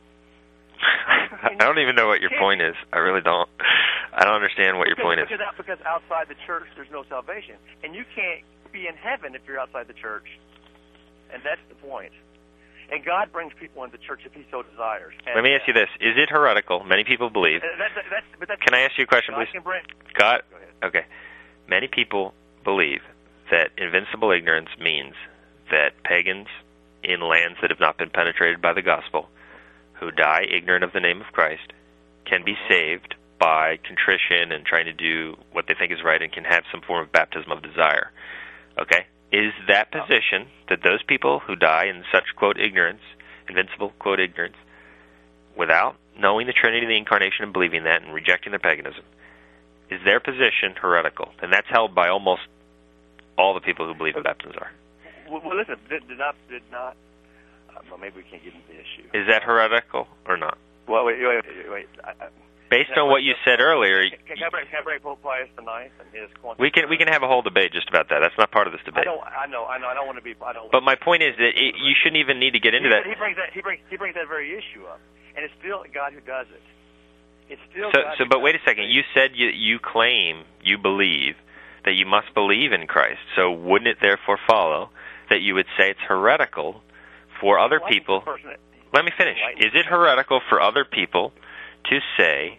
[SPEAKER 1] I don't even know what your point is. I really don't. I don't understand what your point is.
[SPEAKER 2] Because outside the church, there's no salvation, and you can't be in heaven if you're outside the church, and that's the point. And God brings people into the church if He so desires. And
[SPEAKER 1] let me ask you this: is it heretical? Many people believe. Can I ask you a question, please? God. Okay. Many people believe that invincible ignorance means that pagans in lands that have not been penetrated by the gospel, who die ignorant of the name of Christ, can be saved by contrition and trying to do what they think is right and can have some form of baptism of desire. Okay? Is that position, that those people who die in such, quote, ignorance, invincible, quote, ignorance, without knowing the Trinity of the Incarnation and believing that and rejecting their paganism, is their position heretical? And that's held by almost all the people who believe that baptisms are.
[SPEAKER 2] Well, listen, did not well, maybe we can't get into the issue.
[SPEAKER 1] Is that heretical or not?
[SPEAKER 2] Well, wait.
[SPEAKER 1] Based on what you said earlier,
[SPEAKER 2] can I break Pope Pius IX and his quantum?
[SPEAKER 1] We can have a whole debate just about that. That's not part of this debate.
[SPEAKER 2] I know. I don't want to be.
[SPEAKER 1] But my point is that you shouldn't even need to get into that.
[SPEAKER 2] He brings that very issue up, and it's still God who does it. It's still
[SPEAKER 1] so. But wait a second. You said you claim, you believe that you must believe in Christ. So wouldn't it therefore follow that you would say it's heretical for other people? Let me finish. Is it heretical for other people to say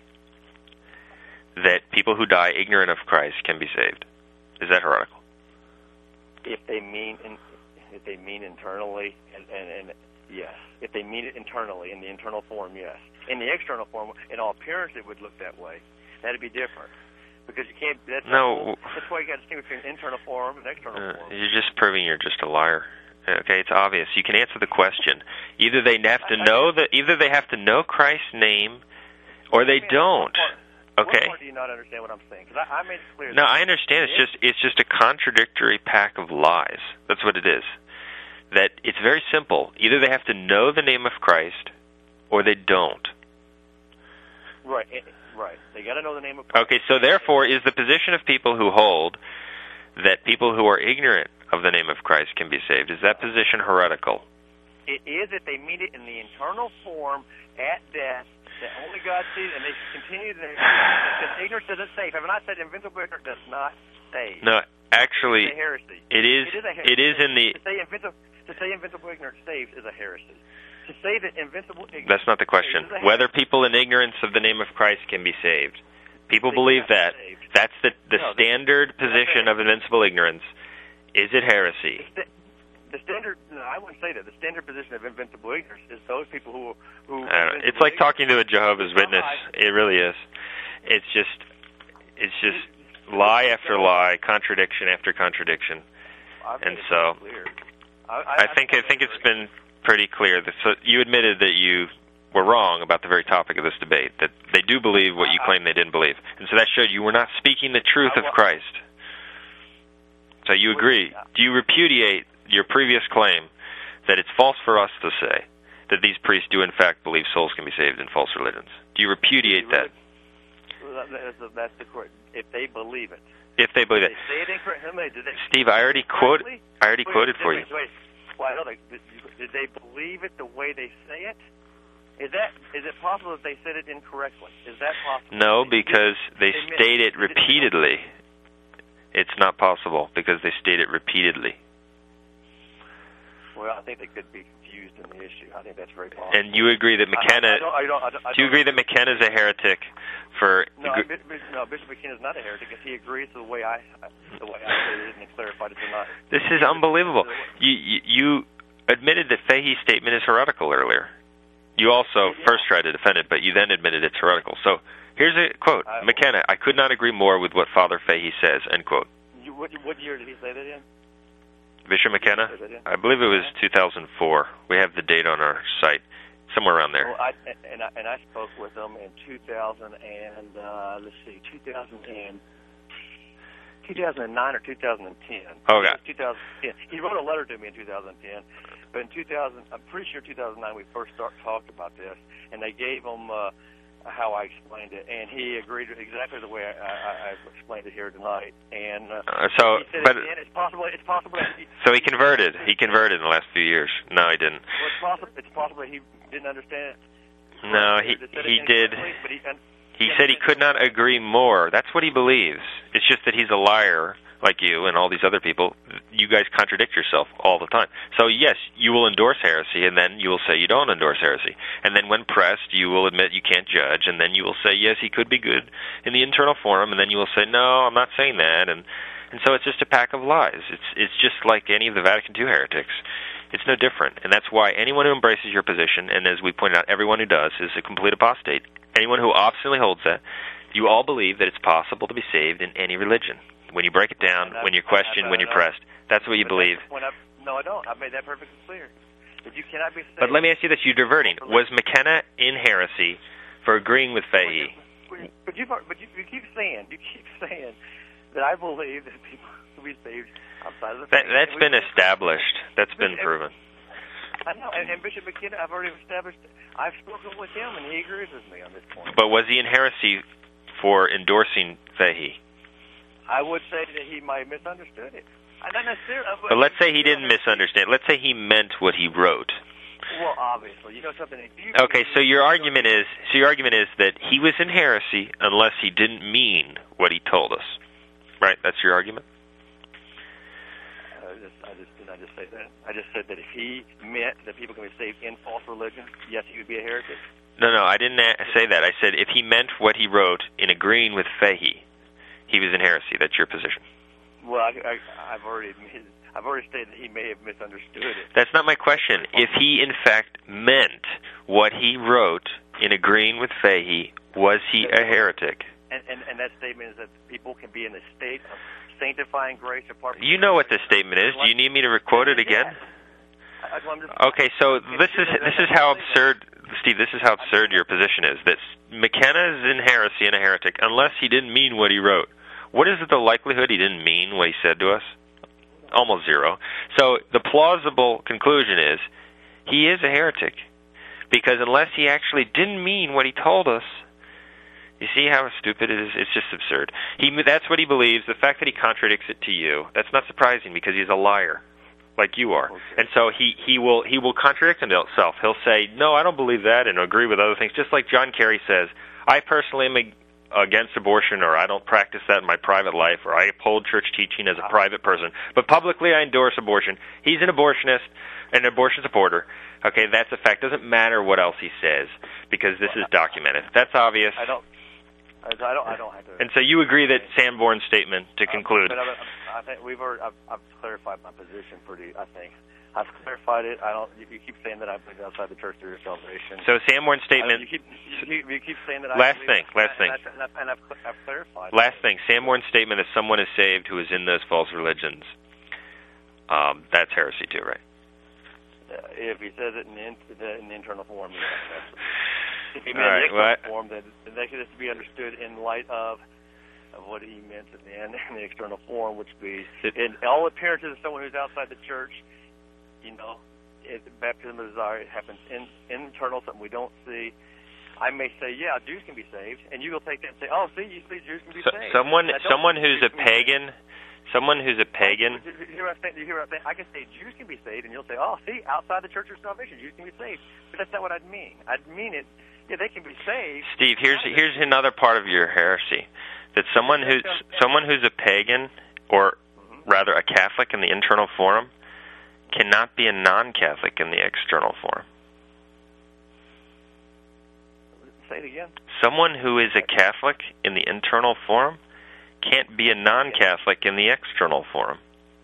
[SPEAKER 1] that people who die ignorant of Christ can be saved? Is that heretical?
[SPEAKER 2] If they mean internally, and yes. If they mean it internally, in the internal form, yes. In the external form, in all appearance, it would look that way. That'd be different. Because you can't. That's why you got to distinguish between internal form and external form.
[SPEAKER 1] You're just proving you're just a liar. Okay, it's obvious. You can answer the question. Either they have to know Christ's name, or they don't. Okay.
[SPEAKER 2] What part do you not understand what I'm saying? Because I made it clear.
[SPEAKER 1] No, I understand. It's just a contradictory pack of lies. That's what it is. that it's very simple. Either they have to know the name of Christ or they don't.
[SPEAKER 2] Right. They got to know the name of Christ.
[SPEAKER 1] Okay, so therefore, is the position of people who hold that people who are ignorant of the name of Christ can be saved, is that position heretical?
[SPEAKER 2] It is if they meet it in the internal form at death that only God sees, and they continue to because ignorance doesn't save. Have I not said invincible ignorance does not save?
[SPEAKER 1] No, actually,
[SPEAKER 2] it's a heresy.
[SPEAKER 1] It is a heresy. It is in the...
[SPEAKER 2] To say invincible ignorance saves is a heresy. To say that invincible ignorance...
[SPEAKER 1] That's not the question. Whether people in ignorance of the name of Christ can be saved. People believe that. That's the standard position of invincible ignorance. Is it heresy?
[SPEAKER 2] The standard... No, I wouldn't say that. The standard position of invincible ignorance is those people who
[SPEAKER 1] it's like talking to a Jehovah's Witness. It really is. It's just lie after lie, contradiction after contradiction. And so... I think it's been pretty clear that you admitted that you were wrong about the very topic of this debate, that they do believe what you claim they didn't believe. And so that showed you were not speaking the truth of Christ. So you agree. Do you repudiate your previous claim that it's false for us to say that these priests do in fact believe souls can be saved in false religions? Do you repudiate that?
[SPEAKER 2] That's the correct. If they believe it.
[SPEAKER 1] If they believe it.
[SPEAKER 2] Say it incorrectly.
[SPEAKER 1] Steve, I already quoted for you.
[SPEAKER 2] Well, I know did they believe it the way they say it? Is it possible that they said it incorrectly? Is that possible?
[SPEAKER 1] No, because they state it repeatedly. It's not possible because they state it repeatedly.
[SPEAKER 2] Well, I think they could be confused in the issue. I think that's very possible.
[SPEAKER 1] And you agree that McKenna? Do you agree that McKenna is a heretic?
[SPEAKER 2] No, Bishop McKenna is not a heretic because he agrees to the way I stated it and clarified it tonight.
[SPEAKER 1] This is unbelievable. You admitted that Fahey's statement is heretical earlier. You also first tried to defend it, but you then admitted it's heretical. So here's a quote. McKenna, I could not agree more with what Father Fahey says, end quote.
[SPEAKER 2] What year did he say that in?
[SPEAKER 1] Bishop McKenna? I believe it was 2004. We have the date on our site. Somewhere around there.
[SPEAKER 2] Well, I spoke with him in 2009 or 2010.
[SPEAKER 1] Okay.
[SPEAKER 2] 2010. He wrote a letter to me in 2010, but in 2000, I'm pretty sure 2009 we first talked about this, and they gave him how I explained it, and he agreed exactly the way I've explained it here tonight. And he said it's possible.
[SPEAKER 1] So he converted. He converted in the last few years. No, he didn't.
[SPEAKER 2] Well, it's possible he didn't understand it.
[SPEAKER 1] No, he did. He said he could not agree more. That's what he believes. It's just that he's a liar, like you and all these other people. You guys contradict yourself all the time. So yes, you will endorse heresy, and then you will say you don't endorse heresy. And then when pressed, you will admit you can't judge, and then you will say, yes, he could be good in the internal forum, and then you will say, no, I'm not saying that. And so it's just a pack of lies. It's just like any of the Vatican II heretics. It's no different. And that's why anyone who embraces your position, and as we pointed out, everyone who does, is a complete apostate. Anyone who obstinately holds that, you all believe that it's possible to be saved in any religion. When you break it down, when you're questioned, when you're pressed, that's what you believe.
[SPEAKER 2] No, I don't. I've made that perfectly clear. That you cannot be saved.
[SPEAKER 1] But let me ask you this. You're diverting. Was McKenna in heresy for agreeing with Fahey?
[SPEAKER 2] But you keep saying that I believe that people will be saved outside of the faith.
[SPEAKER 1] That's been established. That's been proven.
[SPEAKER 2] I know, and Bishop McKenna, I've already established. I've spoken with him, and he agrees with me on this point.
[SPEAKER 1] But was he in heresy for endorsing Fahey?
[SPEAKER 2] I would say that he might have misunderstood it. Not necessarily.
[SPEAKER 1] But let's say he didn't misunderstand. Let's say he meant what he wrote.
[SPEAKER 2] Well, obviously, you know something.
[SPEAKER 1] Okay, so your argument is that he was in heresy unless he didn't mean what he told us, right? That's your argument.
[SPEAKER 2] I just say that. I just said that if he meant that people can be saved in false religion, yes, he would be a heretic.
[SPEAKER 1] No, I didn't say that. I said if he meant what he wrote in agreeing with Fahey, he was in heresy. That's your position.
[SPEAKER 2] Well, I've already stated that he may have misunderstood it.
[SPEAKER 1] That's not my question. If he, in fact, meant what he wrote in agreeing with Fahey, was he a heretic?
[SPEAKER 2] And that statement is that people can be in a state of sanctifying grace apart from...
[SPEAKER 1] You know what this statement is. Do you need me to quote it again? Okay, so this is how absurd, Steve, this is how absurd your position is, that McKenna is in heresy and a heretic unless he didn't mean what he wrote. What is the likelihood he didn't mean what he said to us? almost zero. So the plausible conclusion is he is a heretic, because unless he actually didn't mean what he told us, you see how stupid it is? It's just absurd. That's what he believes. The fact that he contradicts it to you, that's not surprising, because he's a liar, like you are.
[SPEAKER 2] Okay.
[SPEAKER 1] And so he will contradict himself. He'll say, no, I don't believe that, and agree with other things, just like John Kerry says, I personally am against abortion, or I don't practice that in my private life, or I uphold church teaching as a private person, but publicly I endorse abortion. He's an abortionist, an abortion supporter. Okay, that's a fact. Doesn't matter what else he says, because this is documented. That's obvious.
[SPEAKER 2] I don't have to.
[SPEAKER 1] And so you agree that Sanborn's statement to conclude.
[SPEAKER 2] But I think I've clarified my position I think I've clarified it. You keep saying that I believe outside the church there is salvation.
[SPEAKER 1] So Sanborn's statement.
[SPEAKER 2] You keep saying that.
[SPEAKER 1] Last thing.
[SPEAKER 2] And I've clarified.
[SPEAKER 1] Last thing. Sanborn's statement is someone is saved who is in those false religions. That's heresy too, right?
[SPEAKER 2] If he says it in the internal form, yes. If he
[SPEAKER 1] meant the
[SPEAKER 2] external form, then that should just be understood in light of what he meant in the external form, which would be, in all appearances of someone who's outside the church, baptism of desire, it happens internal, something we don't see. I may say, yeah, Jews can be saved, and you will take that and say, oh, see, you see, Jews can be saved.
[SPEAKER 1] Someone who's a pagan. Someone who's a pagan.
[SPEAKER 2] You hear what I'm saying? I can say Jews can be saved, and you'll say, oh, see, outside the church of salvation, Jews can be saved. But that's not what I'd mean. I'd mean it, yeah, they can be saved.
[SPEAKER 1] Steve, here's another part of your heresy. That someone who's a pagan, or rather a Catholic in the internal forum, cannot be a non-Catholic in the external forum.
[SPEAKER 2] Say it again.
[SPEAKER 1] Someone who is a Catholic in the internal forum can't be a non-Catholic in the external forum.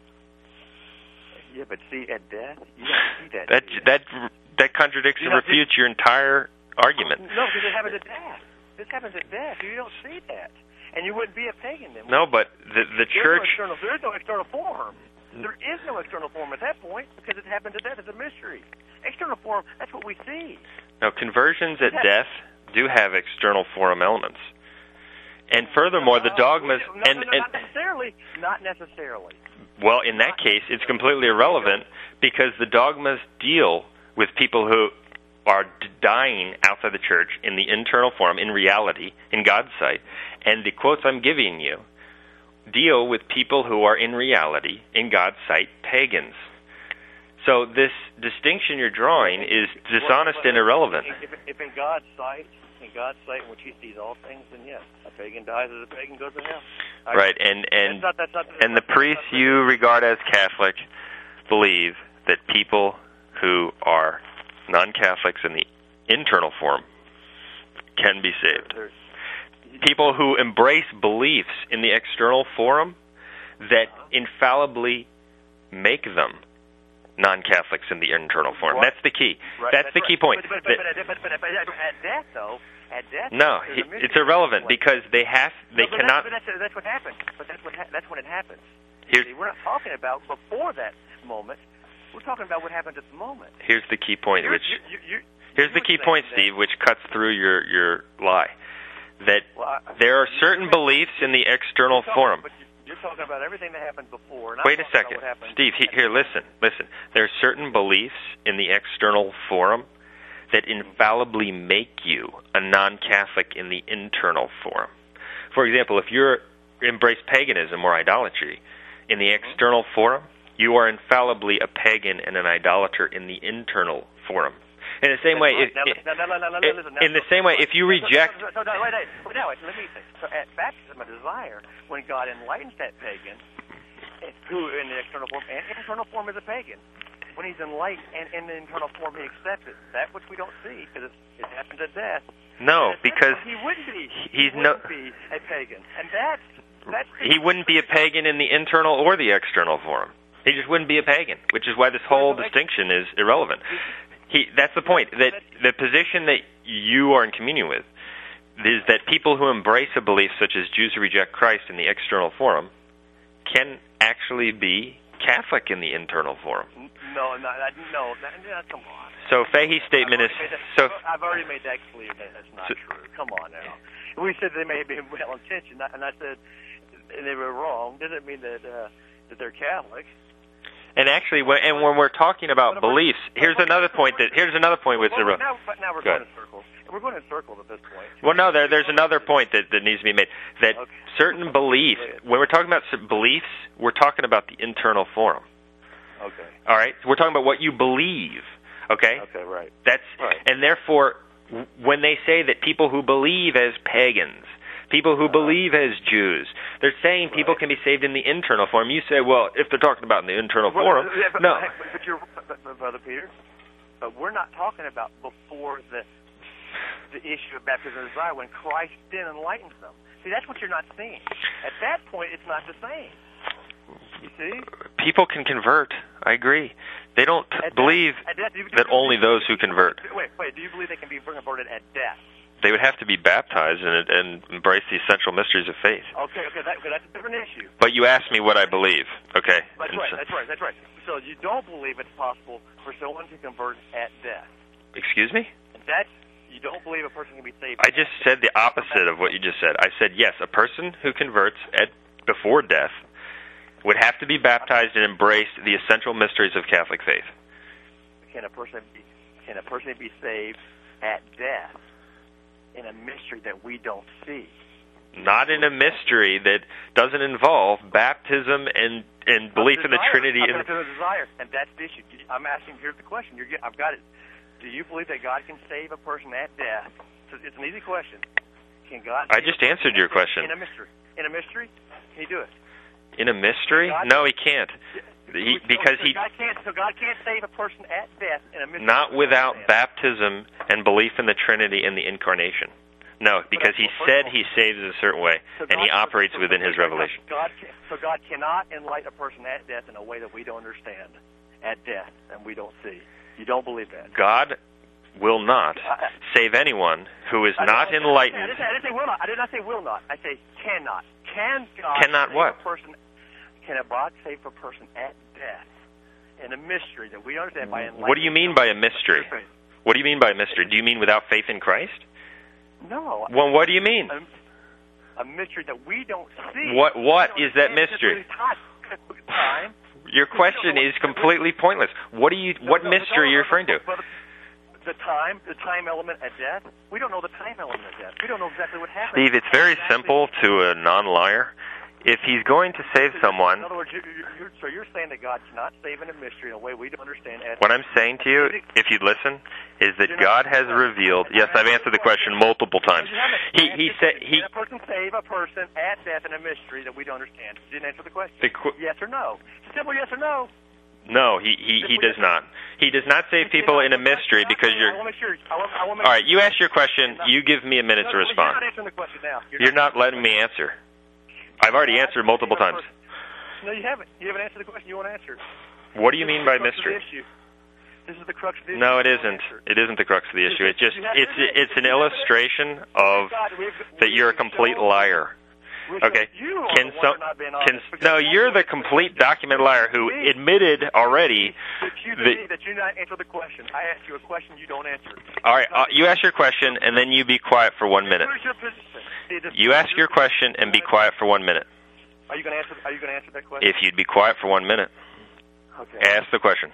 [SPEAKER 2] Yeah, but see, at death, you don't see that.
[SPEAKER 1] That contradicts and refutes your entire argument.
[SPEAKER 2] No, because it happens at death. This happens at death. You don't see that. And you wouldn't be a pagan then.
[SPEAKER 1] No, but the church...
[SPEAKER 2] There is no external form. There is no external form at that point, because it happens at death. It's a mystery. External form, that's what we see.
[SPEAKER 1] Now, conversions at death do have external forum elements. And furthermore, the dogmas...
[SPEAKER 2] Not necessarily.
[SPEAKER 1] Well, in that case, it's completely irrelevant, because the dogmas deal with people who are dying outside the church in the internal forum, in reality, in God's sight. And the quotes I'm giving you deal with people who are in reality, in God's sight, pagans. So this distinction you're drawing is dishonest and irrelevant.
[SPEAKER 2] If in God's sight, in which he sees all things, then yes, a pagan dies as a pagan goes to hell.
[SPEAKER 1] Right, and the priests you regard as Catholic believe that people who are non-Catholics in the internal form can be saved. People who embrace beliefs in the external forum that infallibly make them non-Catholics in the internal form. Right. That's the key. Right. That's the key point.
[SPEAKER 2] But at death, though,
[SPEAKER 1] no, it's irrelevant, because they cannot.
[SPEAKER 2] But that's what happens. But that's when it happens.
[SPEAKER 1] See,
[SPEAKER 2] we're not talking about before that moment. We're talking about what happens at the moment.
[SPEAKER 1] Here's the key point, here's the key point, Steve, which cuts through your lie. That there are certain beliefs in the external forum.
[SPEAKER 2] But you're talking about everything that happened before.
[SPEAKER 1] Wait a second, Steve. Here, listen. There are certain beliefs in the external forum that infallibly make you a non-Catholic in the internal forum. For example, if you embrace paganism or idolatry in the external forum, you are infallibly a pagan and an idolater in the internal forum. In the same way, if you reject...
[SPEAKER 2] Let me say. So at baptism of desire, when God enlightens that pagan, who in the external form, and internal form is a pagan, when he's enlightened and in the internal form he accepts it, that which we don't see, because it happens at death.
[SPEAKER 1] No, because
[SPEAKER 2] he wouldn't be.
[SPEAKER 1] He wouldn't
[SPEAKER 2] be a pagan, and that's
[SPEAKER 1] he wouldn't be a pagan in the internal or the external form. He just wouldn't be a pagan, which is why this whole distinction is irrelevant. That's the point. That the position that you are in communion with is that people who embrace a belief such as Jews who reject Christ in the external forum can actually be Catholic in the internal forum.
[SPEAKER 2] No, come on.
[SPEAKER 1] So Fahey's statement is...
[SPEAKER 2] I've already made that clear that that's not true. Come on now. We said they may have been well-intentioned, and I said they were wrong. Doesn't mean that they're Catholic.
[SPEAKER 1] And actually, when we're talking about beliefs, here's another point with the.
[SPEAKER 2] Now we're going in circles. We're going in circles at this point.
[SPEAKER 1] Well, no, there's another point that needs to be made. That certain beliefs, when we're talking about beliefs, we're talking about the internal form.
[SPEAKER 2] Okay.
[SPEAKER 1] All right? We're talking about what you believe. Okay?
[SPEAKER 2] Okay, right.
[SPEAKER 1] That's right. And therefore, when they say that people who believe as pagans, people who believe as Jews, they're saying people can be saved in the internal form. You say, well, if they're talking about in the internal form, no.
[SPEAKER 2] But you're, Brother Peter, but we're not talking about before the issue of baptism of desire when Christ then enlightens them. See, that's what you're not seeing. At that point, it's not the same. You see?
[SPEAKER 1] People can convert. I agree. They don't believe that only those who convert.
[SPEAKER 2] Wait. Do you believe they can be converted at death?
[SPEAKER 1] They would have to be baptized and embrace the essential mysteries of faith.
[SPEAKER 2] Okay, that's a different issue.
[SPEAKER 1] But you asked me what I believe. Okay.
[SPEAKER 2] That's right. So you don't believe it's possible for someone to convert at death.
[SPEAKER 1] Excuse me?
[SPEAKER 2] You don't believe a person can be saved.
[SPEAKER 1] I just said the opposite of what you just said. I said, yes, a person who converts before death would have to be baptized and embrace the essential mysteries of Catholic faith.
[SPEAKER 2] Can a person be saved at death in a mystery that we don't see?
[SPEAKER 1] Not in a mystery that doesn't involve baptism and belief in the Trinity.
[SPEAKER 2] And desire, and that's the issue. I'm asking. Here's the question. I've got it. Do you believe that God can save a person at death? It's an easy question. Can God?
[SPEAKER 1] I just answered your question.
[SPEAKER 2] In a mystery, can He do it?
[SPEAKER 1] In a mystery? No, He can't.
[SPEAKER 2] So God can't save a person at death in a mystery.
[SPEAKER 1] Not without baptism and belief in the Trinity and the Incarnation. No, because He said He saves a certain way, and He operates within His revelation.
[SPEAKER 2] So God cannot enlighten a person at death in a way that we don't understand at death and we don't see. You don't believe that?
[SPEAKER 1] God will not save anyone who is not enlightened.
[SPEAKER 2] I didn't say will not. I did not say will not. I say cannot. Can God
[SPEAKER 1] cannot
[SPEAKER 2] save
[SPEAKER 1] what?
[SPEAKER 2] A person? Can God save a person at death in a mystery that we understand by enlightenment?
[SPEAKER 1] What do you mean by a mystery? What do you mean by a mystery? Do you mean without faith in Christ?
[SPEAKER 2] No.
[SPEAKER 1] Well, what do you mean?
[SPEAKER 2] A mystery that we don't see.
[SPEAKER 1] What is that mystery?
[SPEAKER 2] Time.
[SPEAKER 1] Your question is completely pointless. What mystery are you referring to?
[SPEAKER 2] The time element at death. We don't know the time element at death. We don't know exactly what happened.
[SPEAKER 1] Steve, it's very simple to a non-liar. If he's going to save someone...
[SPEAKER 2] In other words, you're saying that God cannot save in a mystery in a way we don't understand.
[SPEAKER 1] What I'm saying to you, if you'd listen, is that God has revealed... Yes, I've answered the question multiple times. He said...
[SPEAKER 2] Can a person save a person at death in a mystery that we don't understand? You didn't answer the question. Yes or no? It's a simple yes or no.
[SPEAKER 1] No, he does not. He does not save people in a mystery because you're... All right, you ask your question. You give me a minute to respond.
[SPEAKER 2] You're not answering the question now.
[SPEAKER 1] You're not letting me answer. I've already answered multiple times.
[SPEAKER 2] No, you haven't. You haven't answered the question you want to answer.
[SPEAKER 1] What do you mean by mystery?
[SPEAKER 2] This is the crux of the issue.
[SPEAKER 1] No, it isn't. It isn't the crux of the issue. It's an illustration of that you're a complete liar. Okay. No, you're the complete documented liar who admitted already
[SPEAKER 2] that you not answer the question. I asked you a question you don't answer.
[SPEAKER 1] All right, you ask your question and then you be quiet for 1 minute. You ask your question and be quiet for 1 minute.
[SPEAKER 2] Are you going to answer that question?
[SPEAKER 1] If you'd be quiet for 1 minute.
[SPEAKER 2] Okay.
[SPEAKER 1] Ask the question.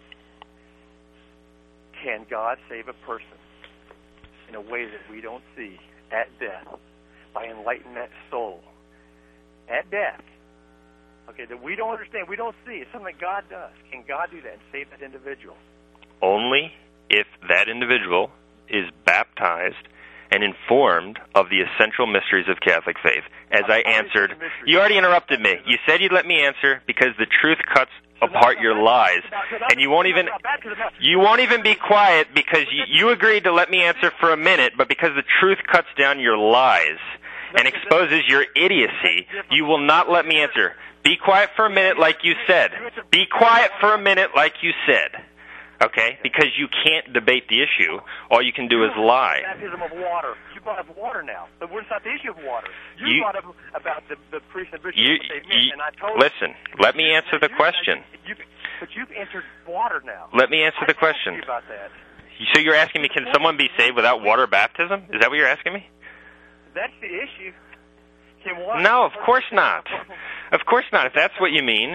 [SPEAKER 2] Can God save a person in a way that we don't see at death by enlightening that soul at death? Okay, that we don't understand, we don't see. It's something that God does. Can God do that and save that individual?
[SPEAKER 1] Only if that individual is baptized and informed of the essential mysteries of Catholic faith. As I answered, you already interrupted me. You said you'd let me answer because the truth cuts apart your lies, and you won't even be quiet because you agreed to let me answer for a minute, but because the truth cuts down your lies and exposes your idiocy, you will not let me answer. Be quiet for a minute like you said. Be quiet for a minute like you said. Okay? Because you can't debate the issue. All you can do is lie.
[SPEAKER 2] Baptism of water. You brought up water now. But it's not the issue of water. You brought up about the priest and bishop, what they meant, and I told
[SPEAKER 1] listen, let me answer the question.
[SPEAKER 2] But you've entered water now.
[SPEAKER 1] Let me answer the question.
[SPEAKER 2] About that.
[SPEAKER 1] So you're asking me, can someone be saved without water baptism? Is that what you're asking me?
[SPEAKER 2] That's the issue.
[SPEAKER 1] No, of course not. Of course not. If that's what you mean,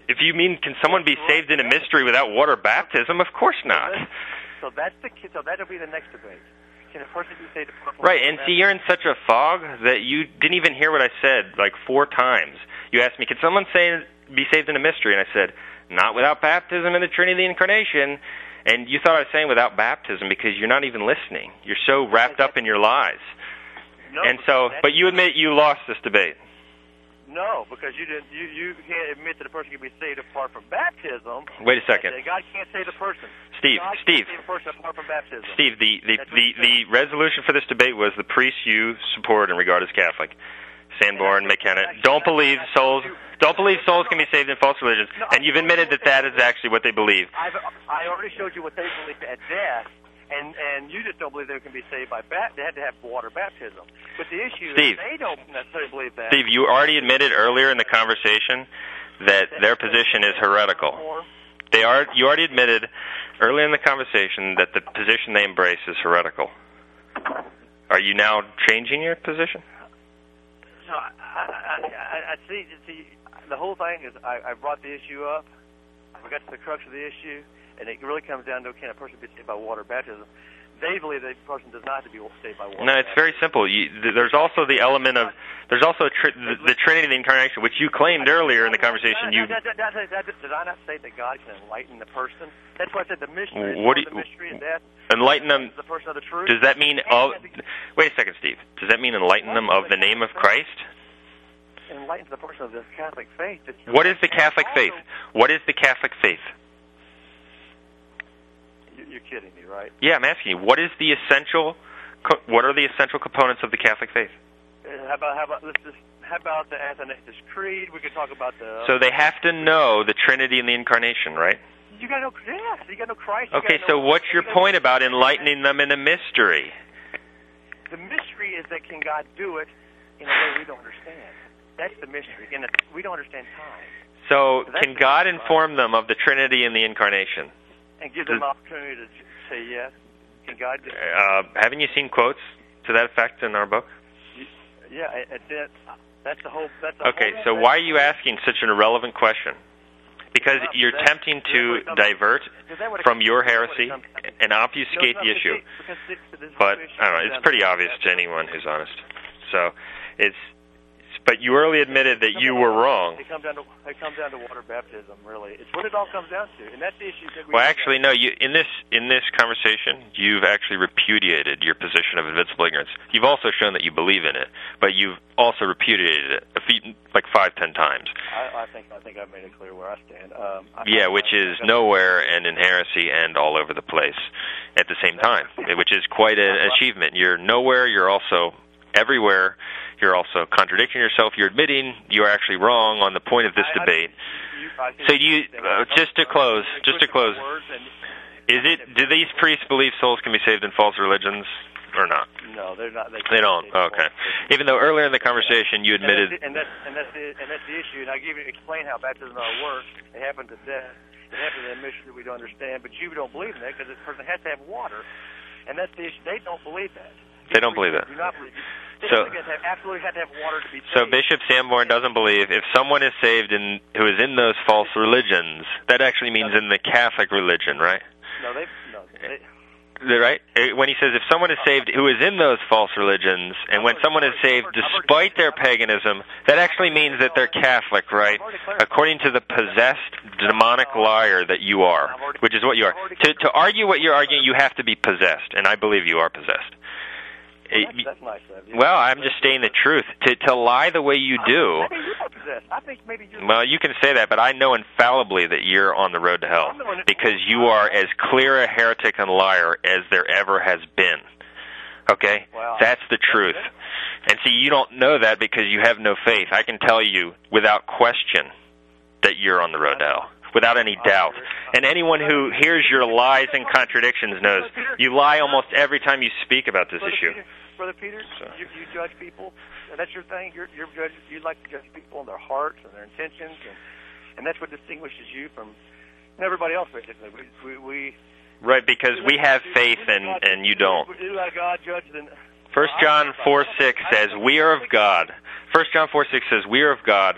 [SPEAKER 1] If you mean, can someone be saved in a mystery without water baptism? Of course not.
[SPEAKER 2] So that'll be the next debate. Can a person be saved apart from
[SPEAKER 1] Right, and see, you're in such a fog that you didn't even hear what I said like 4 times. You asked me, can someone be saved in a mystery? And I said, not without baptism in the Trinity of the Incarnation. And you thought I was saying without baptism because you're not even listening. You're so wrapped up in your lies.
[SPEAKER 2] No,
[SPEAKER 1] and so, but you admit you lost this debate.
[SPEAKER 2] No, because you didn't. You can't admit that a person can be saved apart from baptism.
[SPEAKER 1] Wait a second.
[SPEAKER 2] God can't save the person.
[SPEAKER 1] Steve,
[SPEAKER 2] God can't save a person apart from baptism.
[SPEAKER 1] Steve, the resolution for this debate was the priests you support and regard as Catholic, Sanborn, McKenna, don't believe souls can be saved in false religions, and you've admitted that is actually what they believe.
[SPEAKER 2] I already showed you what they believe at death. And you just don't believe they can be saved by baptism. They had to have water baptism. But the issue is they don't necessarily believe that.
[SPEAKER 1] Steve, you already admitted earlier in the conversation that their position is heretical. You already admitted earlier in the conversation that the position they embrace is heretical. Are you now changing your position?
[SPEAKER 2] No, I see. The whole thing is I brought the issue up. We got to the crux of the issue. And it really comes down to, can a person be saved by water baptism? They believe that a person does not have to be saved by water.
[SPEAKER 1] No, it's very simple. There's also the element of, there's also the Trinity of the Incarnation, which you claimed earlier in the conversation.
[SPEAKER 2] Did I not say that God can enlighten the person? That's why I said the mystery. The mystery of death.
[SPEAKER 1] Enlighten them.
[SPEAKER 2] The person of the truth.
[SPEAKER 1] Does that mean wait a second, Steve. Does that mean enlighten them of the name of Christ?
[SPEAKER 2] Enlighten the person of the Catholic faith.
[SPEAKER 1] What is the Catholic faith? What is the Catholic faith?
[SPEAKER 2] You're kidding me, right?
[SPEAKER 1] Yeah, I'm asking you. What are the essential components of the Catholic faith?
[SPEAKER 2] How about the Athanasius Creed? We could talk about the.
[SPEAKER 1] So they have to know the Trinity and the Incarnation, right?
[SPEAKER 2] You got to know. Yes, you got to know Christ.
[SPEAKER 1] Okay, so what's your point about enlightening them in a mystery?
[SPEAKER 2] The mystery is that can God do it in a way we don't understand? That's the mystery. We don't understand time.
[SPEAKER 1] So can God inform them of the Trinity and the Incarnation?
[SPEAKER 2] And give them the opportunity to say yes. Can God do
[SPEAKER 1] haven't you seen quotes to that effect in our book?
[SPEAKER 2] Yeah, that's the whole.
[SPEAKER 1] Okay, so why are you asking such an irrelevant question? Because you're attempting to divert from your heresy and obfuscate the issue. But I don't know. It's pretty obvious to anyone who's honest. So but you early admitted that you were wrong.
[SPEAKER 2] It comes down to water baptism, really. It's what it all comes down to, and that's the issue that we.
[SPEAKER 1] Well, actually, no. In this conversation, you've actually repudiated your position of invincible ignorance. You've also shown that you believe in it, but you've also repudiated it like 5-10 times.
[SPEAKER 2] I think I've made it clear where I stand.
[SPEAKER 1] Which is nowhere and in heresy and all over the place at the same time, which is quite an achievement. You're nowhere. You're also everywhere. You're also contradicting yourself. You're admitting you're actually wrong on the point of this debate. So just to close, do these priests believe souls can be saved in false religions or not?
[SPEAKER 2] No, they're not.
[SPEAKER 1] They don't. Okay. Even though earlier in the conversation you admitted.
[SPEAKER 2] And that's the issue. And I explain how baptism works. It happened to death. It happened to a mystery that we don't understand. But you don't believe in that because this person has to have water. And that's the issue. They don't believe that.
[SPEAKER 1] They don't believe that.
[SPEAKER 2] Do not believe it. Absolutely had to have water to be saved.
[SPEAKER 1] So Bishop Sanborn doesn't believe if someone is saved who is in those false religions, that actually means in the Catholic religion, right?
[SPEAKER 2] No.
[SPEAKER 1] Right? When he says if someone is saved who is in those false religions, and when someone is saved despite their paganism, that actually means that they're Catholic, right? According to the possessed demonic liar that you are, which is what you are. To argue what you're arguing, you have to be possessed, and I believe you are possessed.
[SPEAKER 2] That's nice of you.
[SPEAKER 1] Well, I'm just stating the truth. To lie the way you do.
[SPEAKER 2] Maybe you are possessed. I think maybe you're.
[SPEAKER 1] Well, you can say that, but I know infallibly that you're on the road to hell because you are as clear a heretic and liar as there ever has been. Okay?
[SPEAKER 2] Wow.
[SPEAKER 1] That's the truth. And see, you don't know that because you have no faith. I can tell you without question that you're on the road to hell. Without any doubt. And anyone who hears your lies and contradictions knows you lie almost every time you speak about this issue.
[SPEAKER 2] Brother Peter, you judge people. That's your thing. You're judge. You like to judge people and their hearts and their intentions, and that's what distinguishes you from everybody else. Basically, we
[SPEAKER 1] right, because we have faith and you don't.
[SPEAKER 2] We do let God judge.
[SPEAKER 1] 1 John 4:6 says, "We are of God." 1 John 4:6 says, "We are of God.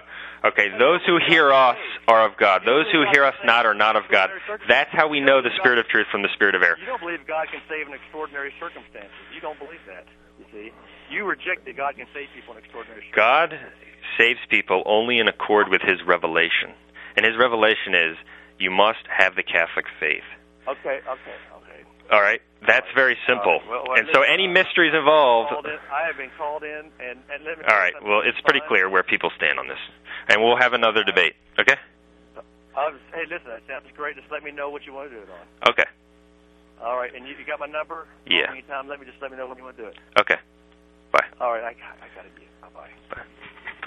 [SPEAKER 1] Okay, those who hear us are of God. Those who hear us not are not of God. That's how we know the spirit of truth from the spirit of error.
[SPEAKER 2] You don't believe God can save in extraordinary circumstances. You don't believe that, you see. You reject that God can save people in extraordinary circumstances.
[SPEAKER 1] God saves people only in accord with His revelation. And His revelation is, you must have the Catholic faith.
[SPEAKER 2] Okay.
[SPEAKER 1] All right? That's very simple. And so any mysteries involved...
[SPEAKER 2] I have been called in, and let me...
[SPEAKER 1] All right, well, it's pretty clear where people stand on this. And we'll have another debate, okay?
[SPEAKER 2] Hey, listen, that sounds great. Just let me know what you want to do it on.
[SPEAKER 1] Okay.
[SPEAKER 2] All right, and you got my number?
[SPEAKER 1] Yeah.
[SPEAKER 2] Anytime, let me know when you want to do it.
[SPEAKER 1] Okay. Bye.
[SPEAKER 2] All right, I got it. Bye-bye.
[SPEAKER 1] Bye.